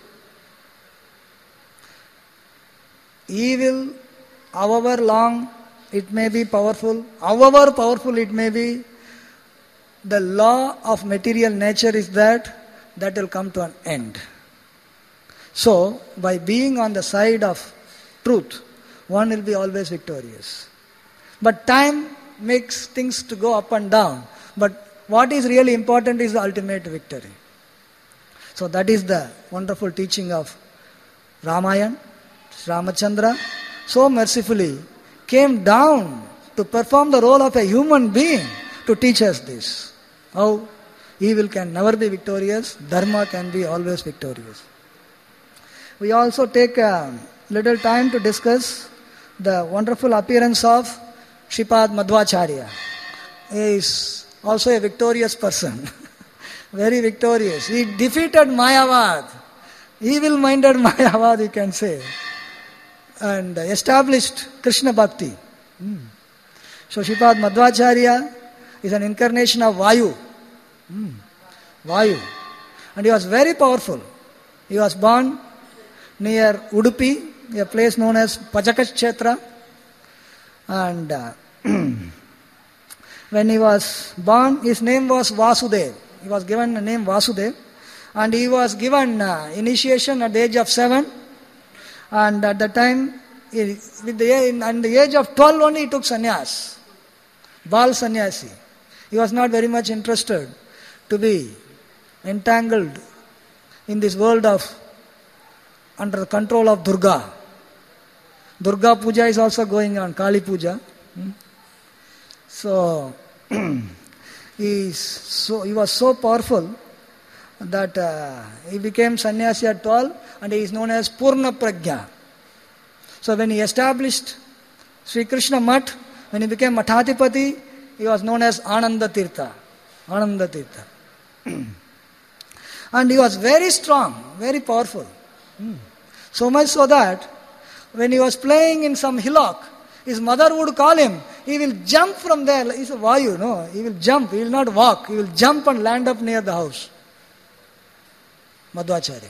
Evil, however long it may be powerful, however powerful it may be, the law of material nature is that will come to an end. So, by being on the side of truth, one will be always victorious. But time makes things to go up and down. But what is really important is the ultimate victory. So that is the wonderful teaching of Ramayana. Ramachandra so mercifully came down to perform the role of a human being to teach us this. How evil can never be victorious, dharma can be always victorious. We also take a little time to discuss the wonderful appearance of Shripad Madhvacharya. He is also a victorious person. Very victorious. He defeated Mayavad. Evil-minded Mayavad, you can say. And established Krishna Bhakti. So Shripad Madhvacharya is an incarnation of Vayu. Vayu. And he was very powerful. He was born near Udupi, a place known as Pajakakshetra. And when he was born, his name was Vasudev. He was given the name Vasudev. And he was given initiation at the age of 7. And at the time, in the age of 12 only, he took sannyas. Bal sannyasi. He was not very much interested to be entangled in this world of under the control of Durga. Durga Puja is also going on, Kali Puja. So, he was so powerful that he became sannyasi at 12 and he is known as Purna Prajna. So when he established Sri Krishna Mat, when he became Mathatipati, he was known as Ananda Tirtha. Ananda Tirtha. And he was very strong, very powerful. So much so that when he was playing in some hillock, his mother would call him. He will jump from there. He's a Vayu, no? He will jump. He will not walk. He will jump and land up near the house. Madhvacharya.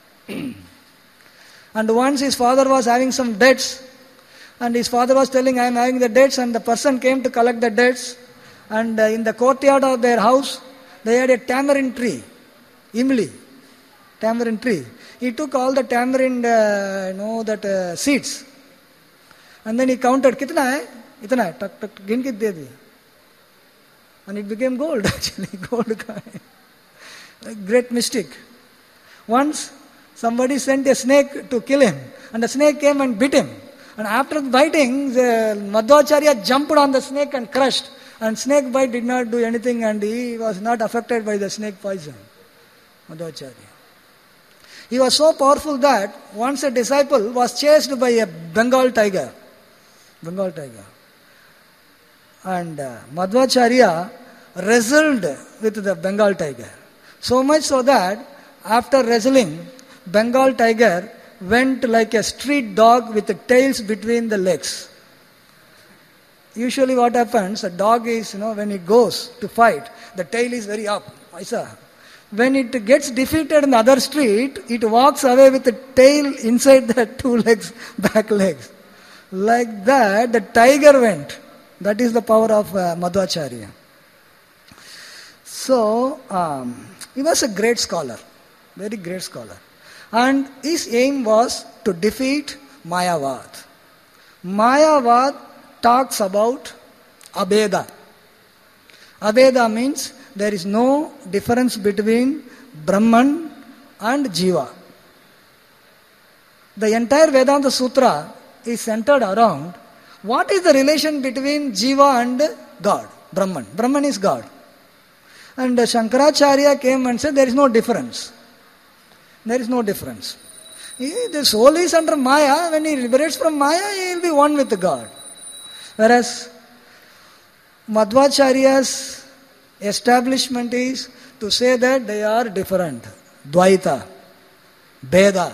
And once his father was having some debts. And his father was telling, I am having the debts. And the person came to collect the debts. And in the courtyard of their house, they had a tamarind tree. Imli. Tamarind tree. He took all the tamarind, seeds. And then he counted, kitna hai? इतना है, टक टक गिन के दे दिया. And it became gold actually, gold coin. A great mystic. Once somebody sent a snake to kill him, and the snake came and bit him. And after biting, the Madhvacharya jumped on the snake and crushed. And snake bite did not do anything, and he was not affected by the snake poison. Madhvacharya. He was so powerful that once a disciple was chased by a Bengal tiger. Bengal tiger. And Madhvacharya wrestled with the Bengal tiger. So much so that after wrestling, Bengal tiger went like a street dog with the tails between the legs. Usually what happens, a dog is, when it goes to fight, the tail is very up. When it gets defeated in the other street, it walks away with the tail inside the two legs, back legs. Like that, the tiger went. That is the power of Madhvacharya. So, he was a great scholar, very great scholar. And his aim was to defeat Mayavad. Mayavad talks about Abheda. Abheda means there is no difference between Brahman and Jiva. The entire Vedanta Sutra is centered around what is the relation between Jiva and God, Brahman. Brahman is God. And Shankaracharya came and said there is no difference. There is no difference. The soul is under Maya. When he liberates from Maya, he will be one with God. Whereas Madhvacharya's establishment is to say that they are different. Dvaita, Bheda.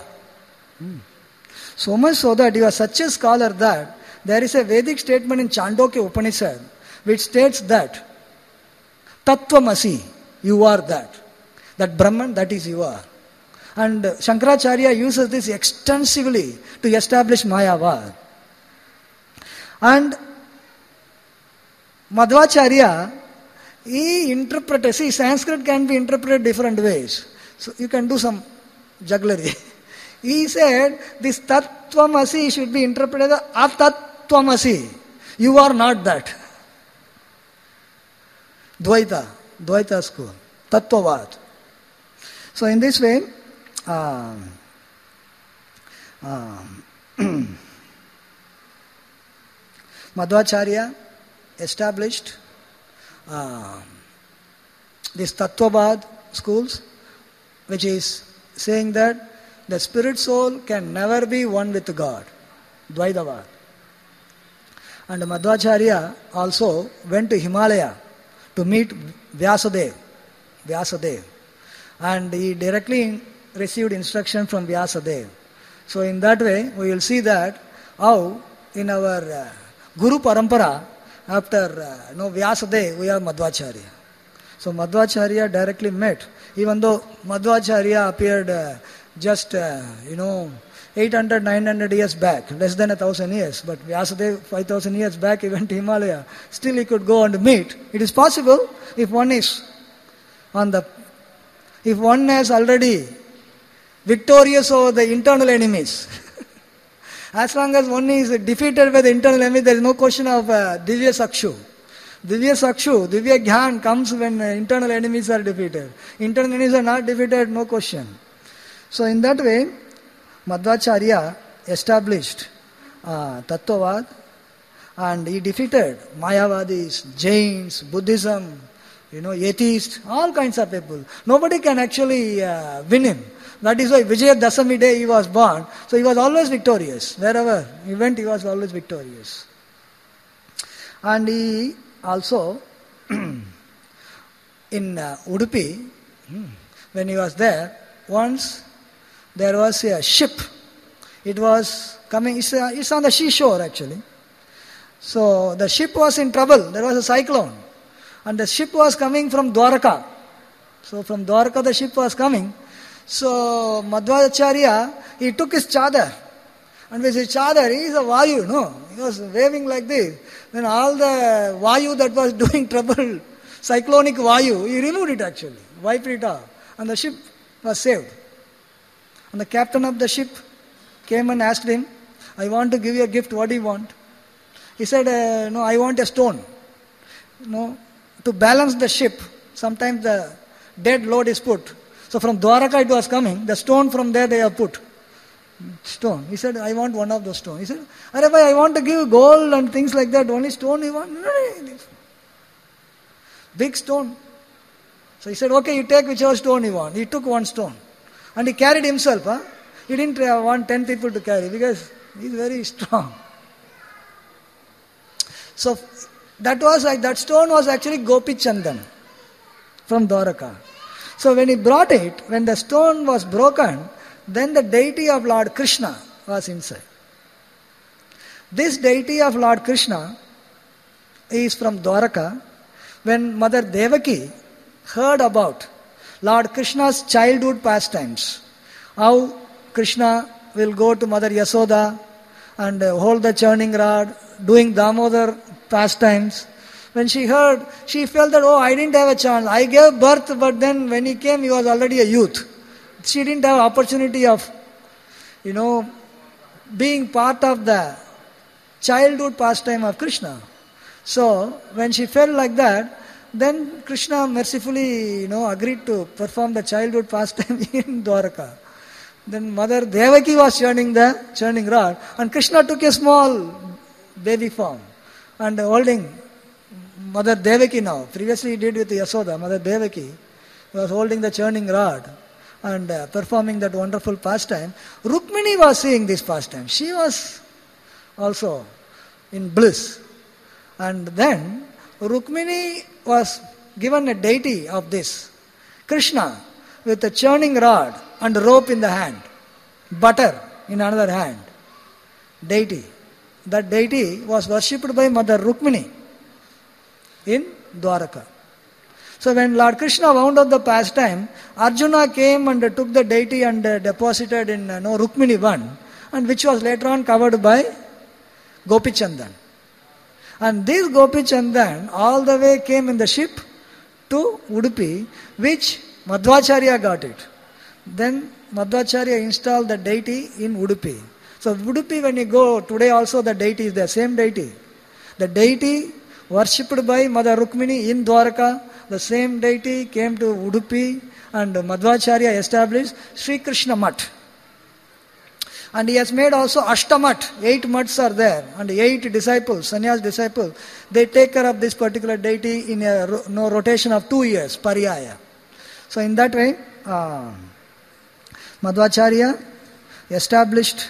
So much so that he was such a scholar that there is a Vedic statement in Chandogya Upanishad which states that Tattvamasi, you are that. That Brahman, that is you are. And Shankaracharya uses this extensively to establish Mayavad. And Madhvacharya, he interpreted, see, Sanskrit can be interpreted different ways. So you can do some jugglery. He said, this Tattvamasi should be interpreted as Atattvamasi. You are not that. Dvaita school, Tattvavad. So in this way, Madhvacharya established these Tattvavad schools, which is saying that the spirit soul can never be one with God. Dvaitavad. And Madhvacharya also went to Himalaya to meet Vyasadeva. And he directly received instruction from Vyasadeva. So in that way, we will see that how in our Guru Parampara, after Vyasadeva, we have Madhvacharya. So Madhvacharya directly met, even though Madhvacharya appeared just 800, 900 years back, less than 1,000 years. But Vyasadeva, 5,000 years back, he went to Himalaya. Still he could go and meet. It is possible if one is if one has already victorious over the internal enemies. As long as one is defeated by the internal enemy, there is no question of Divya Sakshu. Divya Sakshu, Divya Gyan comes when internal enemies are defeated. Internal enemies are not defeated, no question. So in that way, Madhvacharya established Tattvavad, and he defeated Mayavadis, Jains, Buddhism, atheists, all kinds of people. Nobody can actually win him. That is why Vijaya Dasami day he was born. So he was always victorious. Wherever he went, he was always victorious. And he also, in Udupi, when he was there, once there was a ship. It was coming, it's on the seashore actually. So the ship was in trouble. There was a cyclone. And the ship was coming from Dwaraka. So from Dwaraka the ship was coming. So Madhvacharya, he took his chadar. And with his chadar, he is a Vayu, he was waving like this. Then all the Vayu that was doing trouble, cyclonic Vayu, he removed it actually, wiped it off. And the ship was saved. And the captain of the ship came and asked him, I want to give you a gift, what do you want? He said, no, I want a stone. To balance the ship, sometimes the dead load is put. So from Dwaraka it was coming, the stone from there they have put. Stone. He said, I want one of those stones. He said, Arey bhai, I want to give gold and things like that. Only stone you want? No. Big stone. So he said, okay, you take whichever stone you want. He took one stone. And he carried himself. He didn't want 10 people to carry because he's very strong. So that stone was actually Gopi Chandan from Dwaraka. So when he brought it, when the stone was broken, then the deity of Lord Krishna was inside. This deity of Lord Krishna is from Dwaraka. When Mother Devaki heard about Lord Krishna's childhood pastimes, how Krishna will go to Mother Yasoda and hold the churning rod, doing Damodar pastimes. When she heard, she felt that, I didn't have a chance. I gave birth, but then when he came, he was already a youth. She didn't have opportunity of, being part of the childhood pastime of Krishna. So, when she felt like that, then Krishna mercifully, agreed to perform the childhood pastime in Dwaraka. Then Mother Devaki was churning the churning rod, and Krishna took a small baby form and holding Mother Devaki now. Previously he did with Yasoda, Mother Devaki was holding the churning rod and performing that wonderful pastime. Rukmini was seeing this pastime. She was also in bliss. And then Rukmini was given a deity of this. Krishna with a churning rod and a rope in the hand. Butter in another hand. Deity. That deity was worshipped by Mother Rukmini in Dwaraka. So when Lord Krishna wound up the pastime, Arjuna came and took the deity and deposited in Rukmini one, and which was later on covered by Gopi Chandan. And this Gopi Chandan all the way came in the ship to Udupi, which Madhvacharya got it. Then Madhvacharya installed the deity in Udupi. So Udupi, when you go, today also the deity is the same deity. The deity worshipped by Mother Rukmini in Dwaraka, the same deity came to Udupi and Madhvacharya established Sri Krishna Mat. And he has made also Ashtamat, 8 mats are there, and 8 disciples, sannyas disciples, they take care of this particular deity in a rotation of 2 years, Pariyaya. So in that way, Madhvacharya established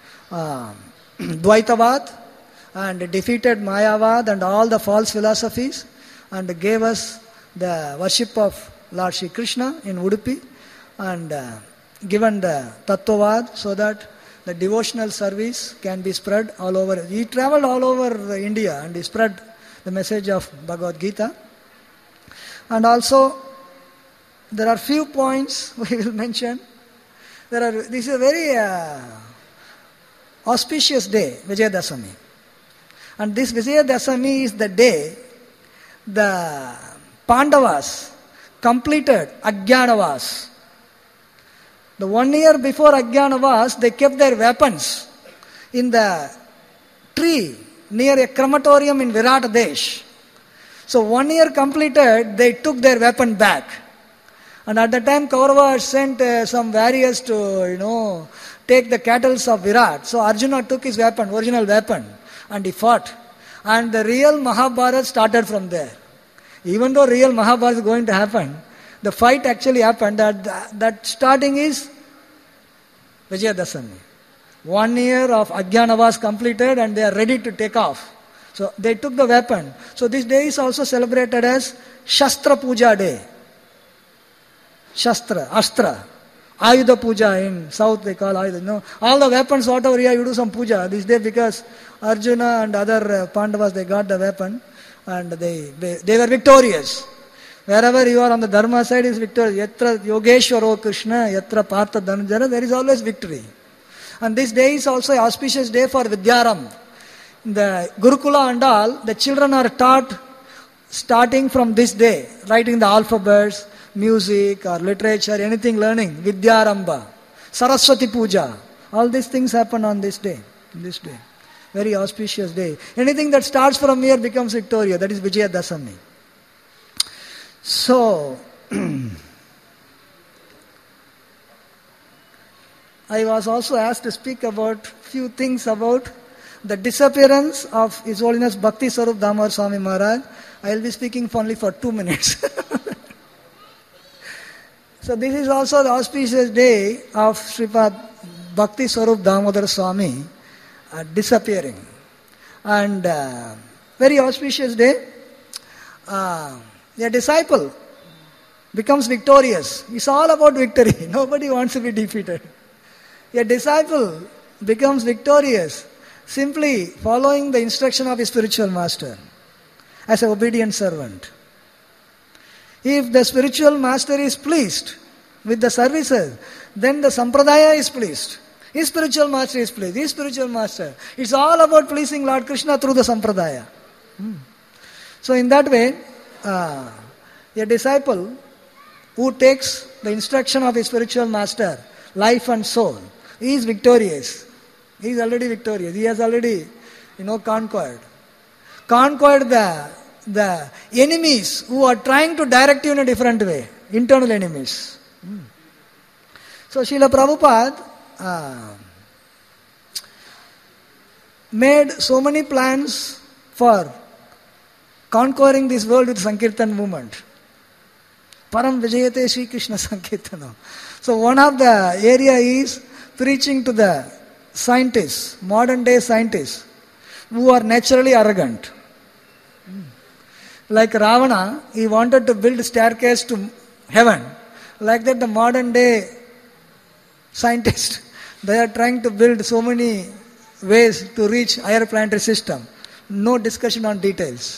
Dvaitavad and defeated Mayavad and all the false philosophies and gave us the worship of Lord Shri Krishna in Udupi and given the Tattvavad so that the devotional service can be spread all over. He traveled all over India and he spread the message of Bhagavad Gita. And also, there are few points we will mention. This is a very auspicious day, Vijayadasami. And this Vijayadasami is the day the Pandavas completed Ajnanavas. The 1 year before Ajnanavas, they kept their weapons in the tree near a crematorium in Virat Desh. So 1 year completed, they took their weapon back. And at the time, Kaurava sent some warriors to, take the cattle of Virat. So Arjuna took his weapon, original weapon, and he fought. And the real Mahabharata started from there. Even though real Mahabharata is going to happen, the fight actually happened. That starting is Vijayadasami. 1 year of Ajnanavas completed and they are ready to take off. So they took the weapon. So this day is also celebrated as Shastra Puja Day. Shastra, Astra. Ayudha Puja in south they call Ayudha. All the weapons, whatever here, you do some puja this day because Arjuna and other Pandavas, they got the weapon and they were victorious. Wherever you are on the Dharma side is victory. Yatra Yogeshwaro Krishna, Yatra Partha Dhananjana, there is always victory. And this day is also an auspicious day for Vidyaram. In the Gurukula and all, the children are taught starting from this day, writing the alphabets, music or literature, anything learning, Vidyaramba, Saraswati Puja. All these things happen on this day. Very auspicious day. Anything that starts from here becomes Victoria. That is Vijayadasami. So, I was also asked to speak about few things about the disappearance of His Holiness Bhakti Swarup Damodar Swami Maharaj. I will be speaking only for 2 minutes. So this is also the auspicious day of Sripad Bhakti Swarup Damodar Swami disappearing. And very auspicious day. A disciple becomes victorious. It's all about victory. Nobody wants to be defeated. A disciple becomes victorious simply following the instruction of his spiritual master as an obedient servant. If the spiritual master is pleased with the services, then the sampradaya is pleased. His spiritual master is pleased. His spiritual master. It's all about pleasing Lord Krishna through the sampradaya. So in that way, a disciple who takes the instruction of his spiritual master, life and soul, he is victorious. He is already victorious. He has already, conquered the enemies who are trying to direct you in a different way. Internal enemies. So Srila Prabhupada made so many plans for conquering this world with Sankirtan movement. Param Vijayate Sri Krishna Sankirtana. So one of the area is preaching to the scientists, modern day scientists, who are naturally arrogant. Like Ravana, he wanted to build a staircase to heaven. Like that, the modern day scientists, they are trying to build so many ways to reach higher planetary system. No discussion on details.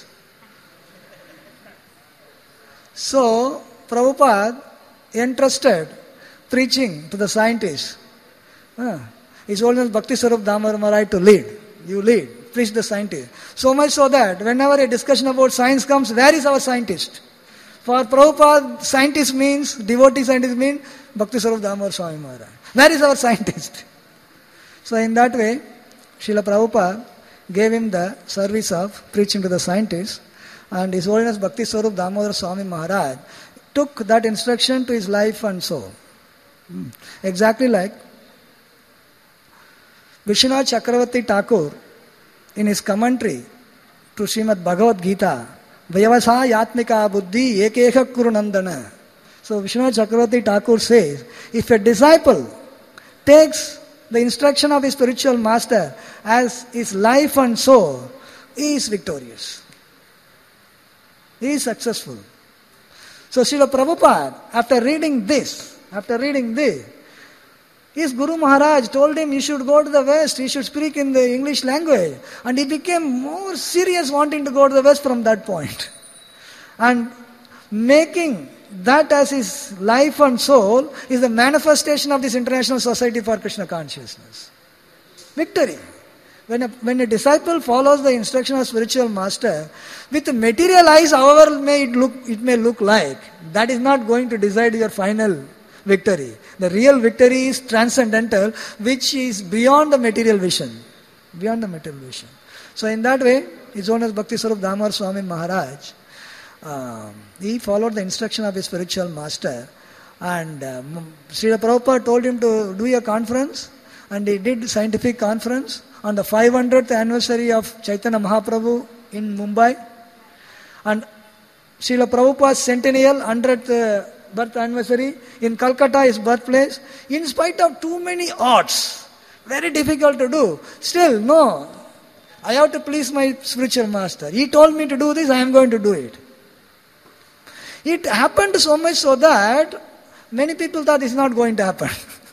So, Prabhupada entrusted preaching to the scientists. His Holiness Bhakti Swarup Damodar Maharaj to lead. You lead. Preach the scientist. So much so that whenever a discussion about science comes, where is our scientist? For Prabhupada, scientist means, devotee scientist means Bhakti Swarup Damodar Swami Maharaj. Where is our scientist? So in that way, Srila Prabhupada gave him the service of preaching to the scientists, and His Holiness Bhakti Swarup Damodar Swami Maharaj took that instruction to his life and soul. Exactly like Vishwanath Chakravarti Thakur, in his commentary to Srimad Bhagavad Gita, Vyavasayatmika buddhi ekeha kuru nandana. So Vishwanath Chakravarti Thakur says, if a disciple takes the instruction of his spiritual master as his life and soul, he is victorious. He is successful. So Srila Prabhupada, after reading this, his Guru Maharaj told him he should go to the West, he should speak in the English language. And he became more serious wanting to go to the West from that point. And making that as his life and soul is the manifestation of this International Society for Krishna Consciousness. Victory. When a disciple follows the instruction of spiritual master, with material eyes, however it may look like, that is not going to decide your final victory. The real victory is transcendental, which is beyond the material vision. Beyond the material vision. So in that way, His Holiness Bhakti Swarup Damodar Swami Maharaj, he followed the instruction of his spiritual master, and Srila Prabhupada told him to do a conference, and he did scientific conference on the 500th anniversary of Chaitanya Mahaprabhu in Mumbai, and Srila Prabhupada's centennial 100th birth anniversary in Calcutta, his birthplace. In spite of too many odds, very difficult to do, still no, I have to please my spiritual master. He told me to do this, I am going to do it. It happened so much so that many people thought it's not going to happen.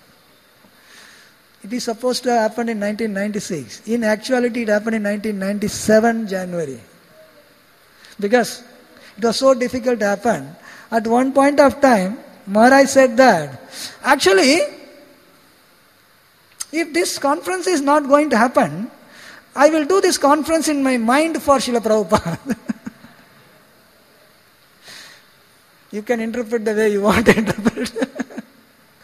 It is supposed to have happened in 1996. In actuality, it happened in 1997 January. Because it was so difficult to happen. At one point of time, Maharaj said that, actually, if this conference is not going to happen, I will do this conference in my mind for Srila Prabhupada. You can interpret the way you want to interpret.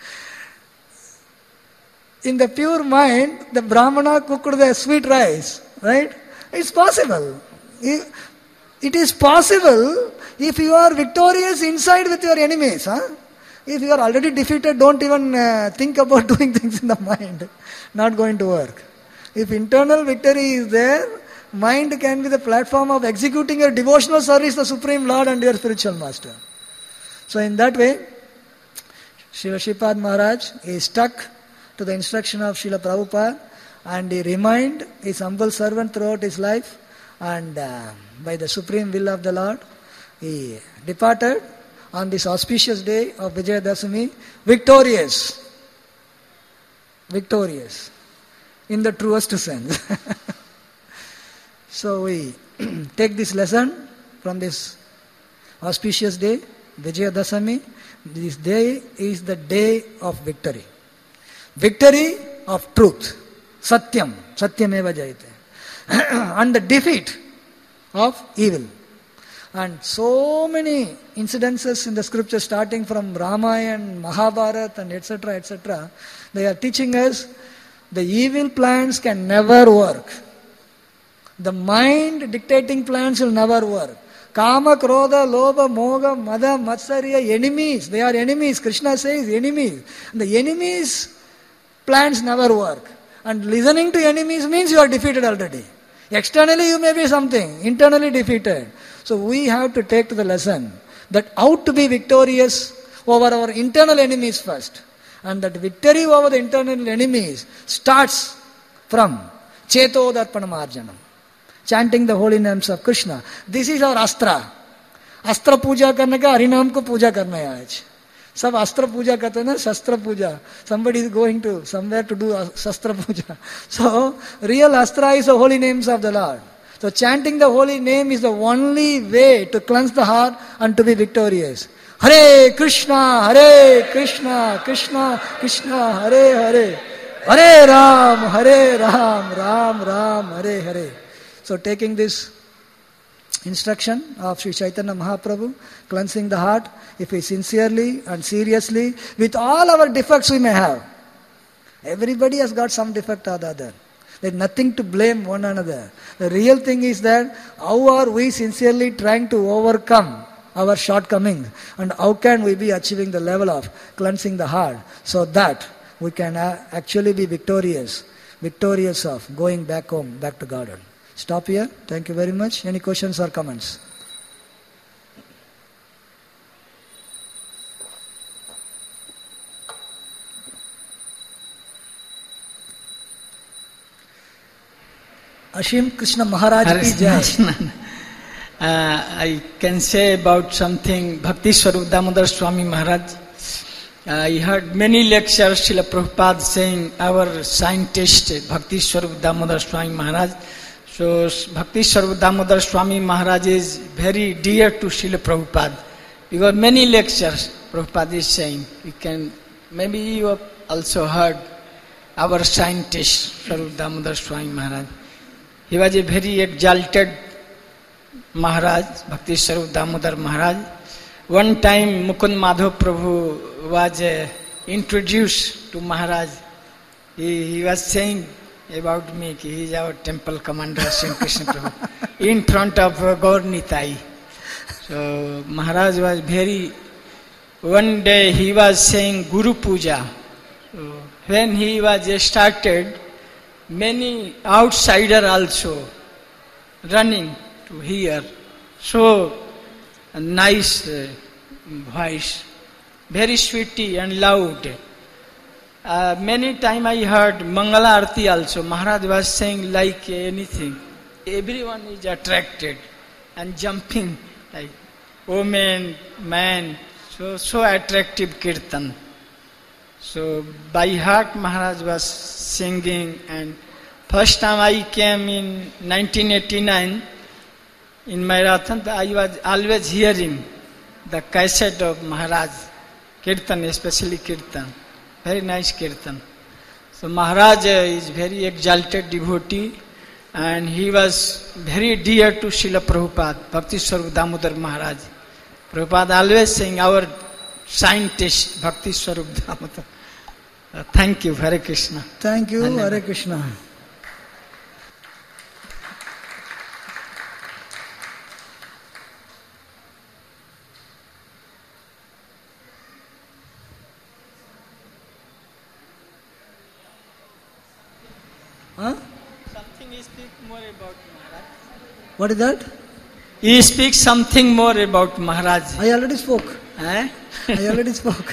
In the pure mind, the Brahmana cooked the sweet rice. Right? It's possible. It is possible if you are victorious inside with your enemies. If you are already defeated, don't even think about doing things in the mind. Not going to work. If internal victory is there, mind can be the platform of executing your devotional service to the Supreme Lord and your spiritual Master. So in that way, Srila Shripad Maharaj is stuck to the instruction of Srila Prabhupada, and he remained his humble servant throughout his life, and by the supreme will of the Lord, he departed on this auspicious day of Vijayadasami, victorious. Victorious. In the truest sense. So we take this lesson from this auspicious day, Vijayadasami. This day is the day of victory. Victory of truth. Satyam. Satyameva jayate. And the defeat of evil. And so many incidences in the scripture, starting from Ramayana, Mahabharata, and etc., etc., they are teaching us the evil plans can never work. The mind dictating plans will never work. Kama, Krodha, Lobha, Moga, Mada, Matsarya, enemies. They are enemies. Krishna says enemies. And the enemies' plans never work. And listening to enemies means you are defeated already. Externally you may be something, internally defeated. So we have to take to the lesson that how to be victorious over our internal enemies first. And that victory over the internal enemies starts from Cheto Darpanam Arjanam. Chanting the holy names of Krishna. This is our astra. Astra puja karne ka Harinam ko puja karna hai aaj. Sab astra puja karte hain na, shastra puja. Somebody is going to somewhere to do shastra puja. So real astra is the holy names of the Lord. So chanting the holy name is the only way to cleanse the heart and to be victorious. Hare Krishna, Krishna Krishna, Hare Hare. Hare Ram, Ram Ram, Hare Hare. So taking this instruction of Sri Chaitanya Mahaprabhu, cleansing the heart, if we sincerely and seriously, with all our defects we may have. Everybody has got some defect or the other. There's nothing to blame one another. The real thing is that how are we sincerely trying to overcome our shortcomings, and how can we be achieving the level of cleansing the heart so that we can actually be victorious of going back home, back to garden. Stop here. Thank you very much. Any questions or comments? Ashim Krishna Maharaj ki jai. I can say about something Bhakti Swarup Damodar Swami Maharaj. I heard many lectures Srila Prabhupada saying our scientist Bhakti Swarup Damodar Swami Maharaj. So Bhakti Swarup Damodar Swami Maharaj is very dear to Srila Prabhupada, because many lectures Prabhupada is saying. Maybe you have also heard our scientist Swarup Damodar Swami Maharaj. He was a very exalted Maharaj, Bhakti Swarup Damodar Maharaj. One time Mukund Madhav Prabhu was introduced to Maharaj. He was saying about me, he is our temple commander, Sri Krishna Prabhu, in front of Gaur Nitai. So Maharaj was one day he was saying Guru Puja. So when he was started, many outsider also running to hear. So a nice voice, very sweety and loud. Many time I heard Mangala Arti also. Maharaj was saying like anything. Everyone is attracted and jumping like woman, man. So attractive kirtan. So by heart Maharaj was singing, and first time I came in 1989 in Marathon, I was always hearing the cassette of Maharaj kirtan, especially kirtan. Very nice kirtan. So Maharaj is very exalted devotee, and he was very dear to Srila Prabhupada, Bhakti Swarup Damodar Maharaj. Prabhupada always saying our scientist Bhakti Swarup Damodar. Thank you, Hare Krishna. Thank you, Hare Krishna. he speak more about Maharaj. What is that? He speaks something more about Maharaj. I already spoke. Eh? I already spoke.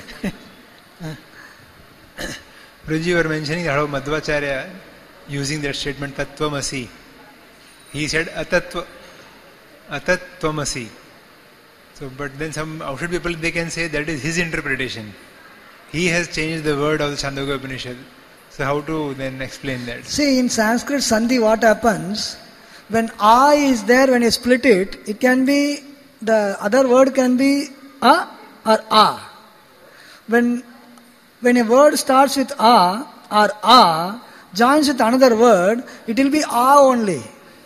Prabhuji, you were mentioning how Madhvacharya using that statement Tattvamasi. He said Atattvamasi. So, but then some outside people, they can say that is his interpretation. He has changed the word of the Chandogya Upanishad. So how to then explain that? See, in Sanskrit Sandhi, what happens, when A is there, when you split it, it can be, the other word can be A or A. When a word starts with A or A, joins with another word, it will be A only.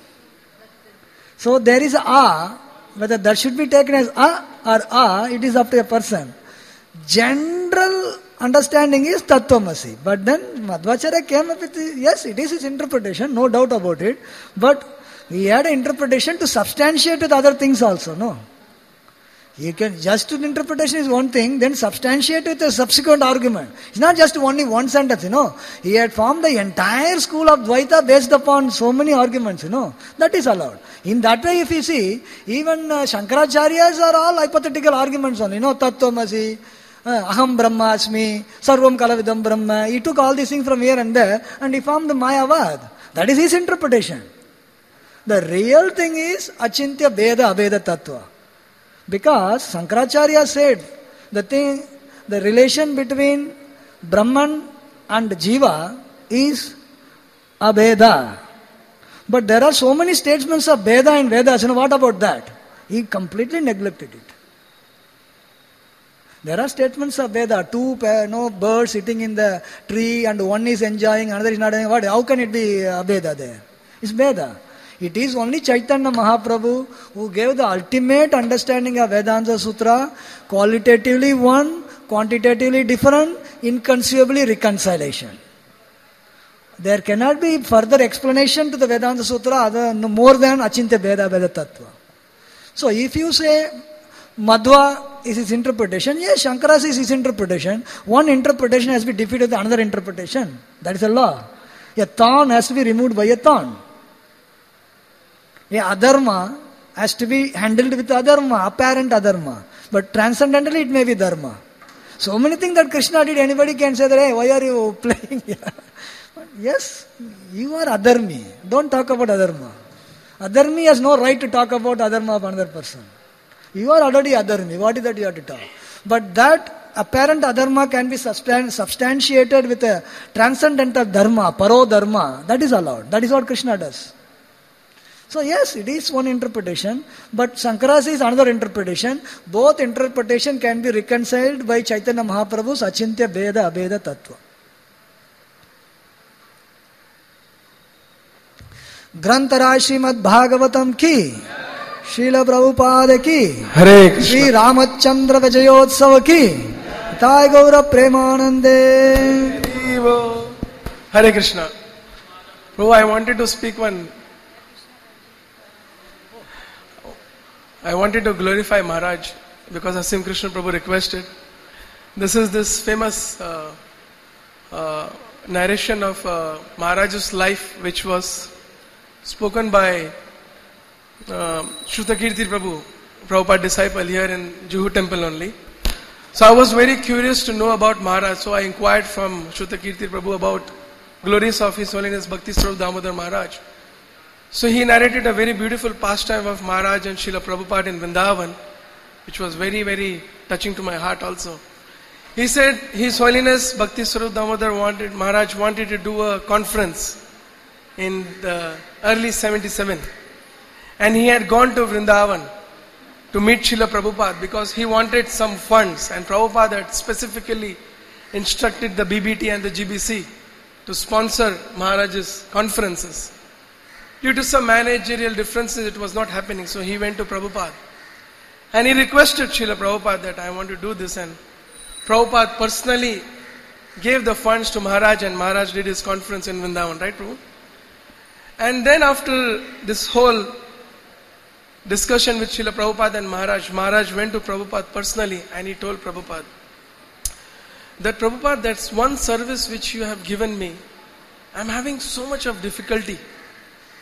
So there is A, whether that should be taken as A or A, it is up to a person. General understanding is Tattvamasi. But then Madhvacharya came up with, yes, it is his interpretation, no doubt about it. But he had an interpretation to substantiate with other things also, no? You can, just an interpretation is one thing, then substantiate with a subsequent argument. It's not just only one sentence, He had formed the entire school of Dvaita based upon so many arguments, That is allowed. In that way, if you see, even Shankaracharyas are all hypothetical arguments only, Tattvamasi, Aham Brahmasmi, Sarvam Kalavidam Brahma. He took all these things from here and there and he formed the Mayavad. That is his interpretation. The real thing is Achintya Beda Abeda Tattva. Because Shankaracharya said the relation between Brahman and Jiva is Abeda. But there are so many statements of Veda in Vedas, what about that? He completely neglected it. There are statements of Veda, two birds sitting in the tree and one is enjoying, another is not enjoying. How can it be Veda there? It's Veda. It is only Chaitanya Mahaprabhu who gave the ultimate understanding of Vedanta Sutra, qualitatively one, quantitatively different, inconceivably reconciliation. There cannot be further explanation to the Vedanta Sutra more than Achintya Veda Veda Tattva. So if you say Madhva is his interpretation, yes, Shankara is his interpretation. One interpretation has to be defeated with another interpretation. That is a law. A thorn has to be removed by a thorn. A adharma has to be handled with adharma, apparent adharma. But transcendentally it may be dharma. So many things that Krishna did, anybody can say that, hey, why are you playing here? Yes, you are adharmi. Don't talk about adharma. Adharmi has no right to talk about adharma of another person. You are already adharmi. What is that you have to talk? But that apparent adharma can be substantiated with a transcendental dharma, paro dharma. That is allowed. That is what Krishna does. So yes, it is one interpretation, but Shankara says another interpretation. Both interpretation can be reconciled by Chaitanya Mahaprabhu's Achintya Veda Abeda Tattva. Grantara Srimad Bhagavatam ki, Srila Prabhupada ki, Hare Krishna. Sri Ramachandra Vijayotsav ki, Thai Gaura Premanande. Hare Krishna. Prabhu, I wanted to speak I wanted to glorify Maharaj because Asim Krishna Prabhu requested. This is this famous narration of Maharaj's life which was spoken by Shrutakirti Prabhu, Prabhupada disciple here in Juhu temple only. So I was very curious to know about Maharaj, so I inquired from Shrutakirti Prabhu about glories of His Holiness Bhakti Swarup Damodar Maharaj. So he narrated a very beautiful pastime of Maharaj and Srila Prabhupada in Vrindavan, which was very, very touching to my heart also. He said His Holiness Bhakti Swarup Damodar Maharaj wanted to do a conference in the early 77. And he had gone to Vrindavan to meet Srila Prabhupada because he wanted some funds, and Prabhupada had specifically instructed the BBT and the GBC to sponsor Maharaj's conferences. Due to some managerial differences, it was not happening, so he went to Prabhupada. And he requested Srila Prabhupada that I want to do this, and Prabhupada personally gave the funds to Maharaj, and Maharaj did his conference in Vrindavan, right Prabhu? And then after this whole discussion with Srila Prabhupada and Maharaj went to Prabhupada personally and he told Prabhupada that Prabhupada, that's one service which you have given me. I'm having so much of difficulty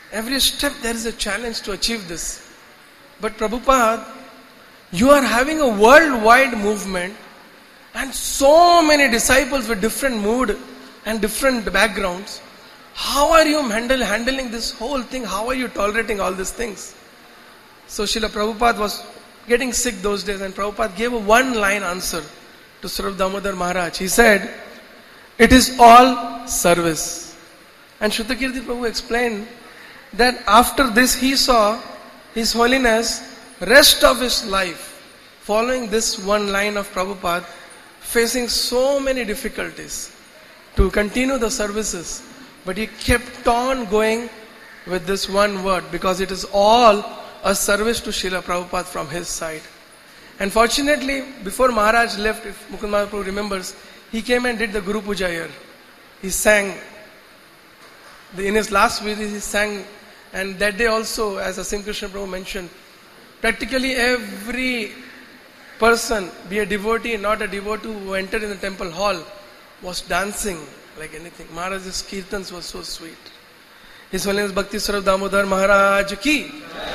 Every step there is a challenge to achieve this. But Prabhupada, you are having a worldwide movement and so many disciples with different mood and different backgrounds. How are you handling this whole thing? How are you tolerating all these things? So Srila Prabhupada was getting sick those days, and Prabhupada gave a one-line answer to Swarup Damodar Maharaj. He said, it is all service. And Shrutakirti Prabhu explained that after this he saw His Holiness rest of his life following this one line of Prabhupada, facing so many difficulties to continue the services. But he kept on going with this one word, because it is all a service to Srila Prabhupada from his side. And fortunately, before Maharaj left, if Mukund Mahaprabhu remembers, he came and did the Guru Puja here. He sang, in his last visit he sang, and that day also, as Asim Krishna Prabhu mentioned, practically every person, be a devotee, not a devotee, who entered in the temple hall was dancing like anything. Maharaj's kirtans were so sweet. His Holiness Bhakti Swarup Damodar Maharaj ki.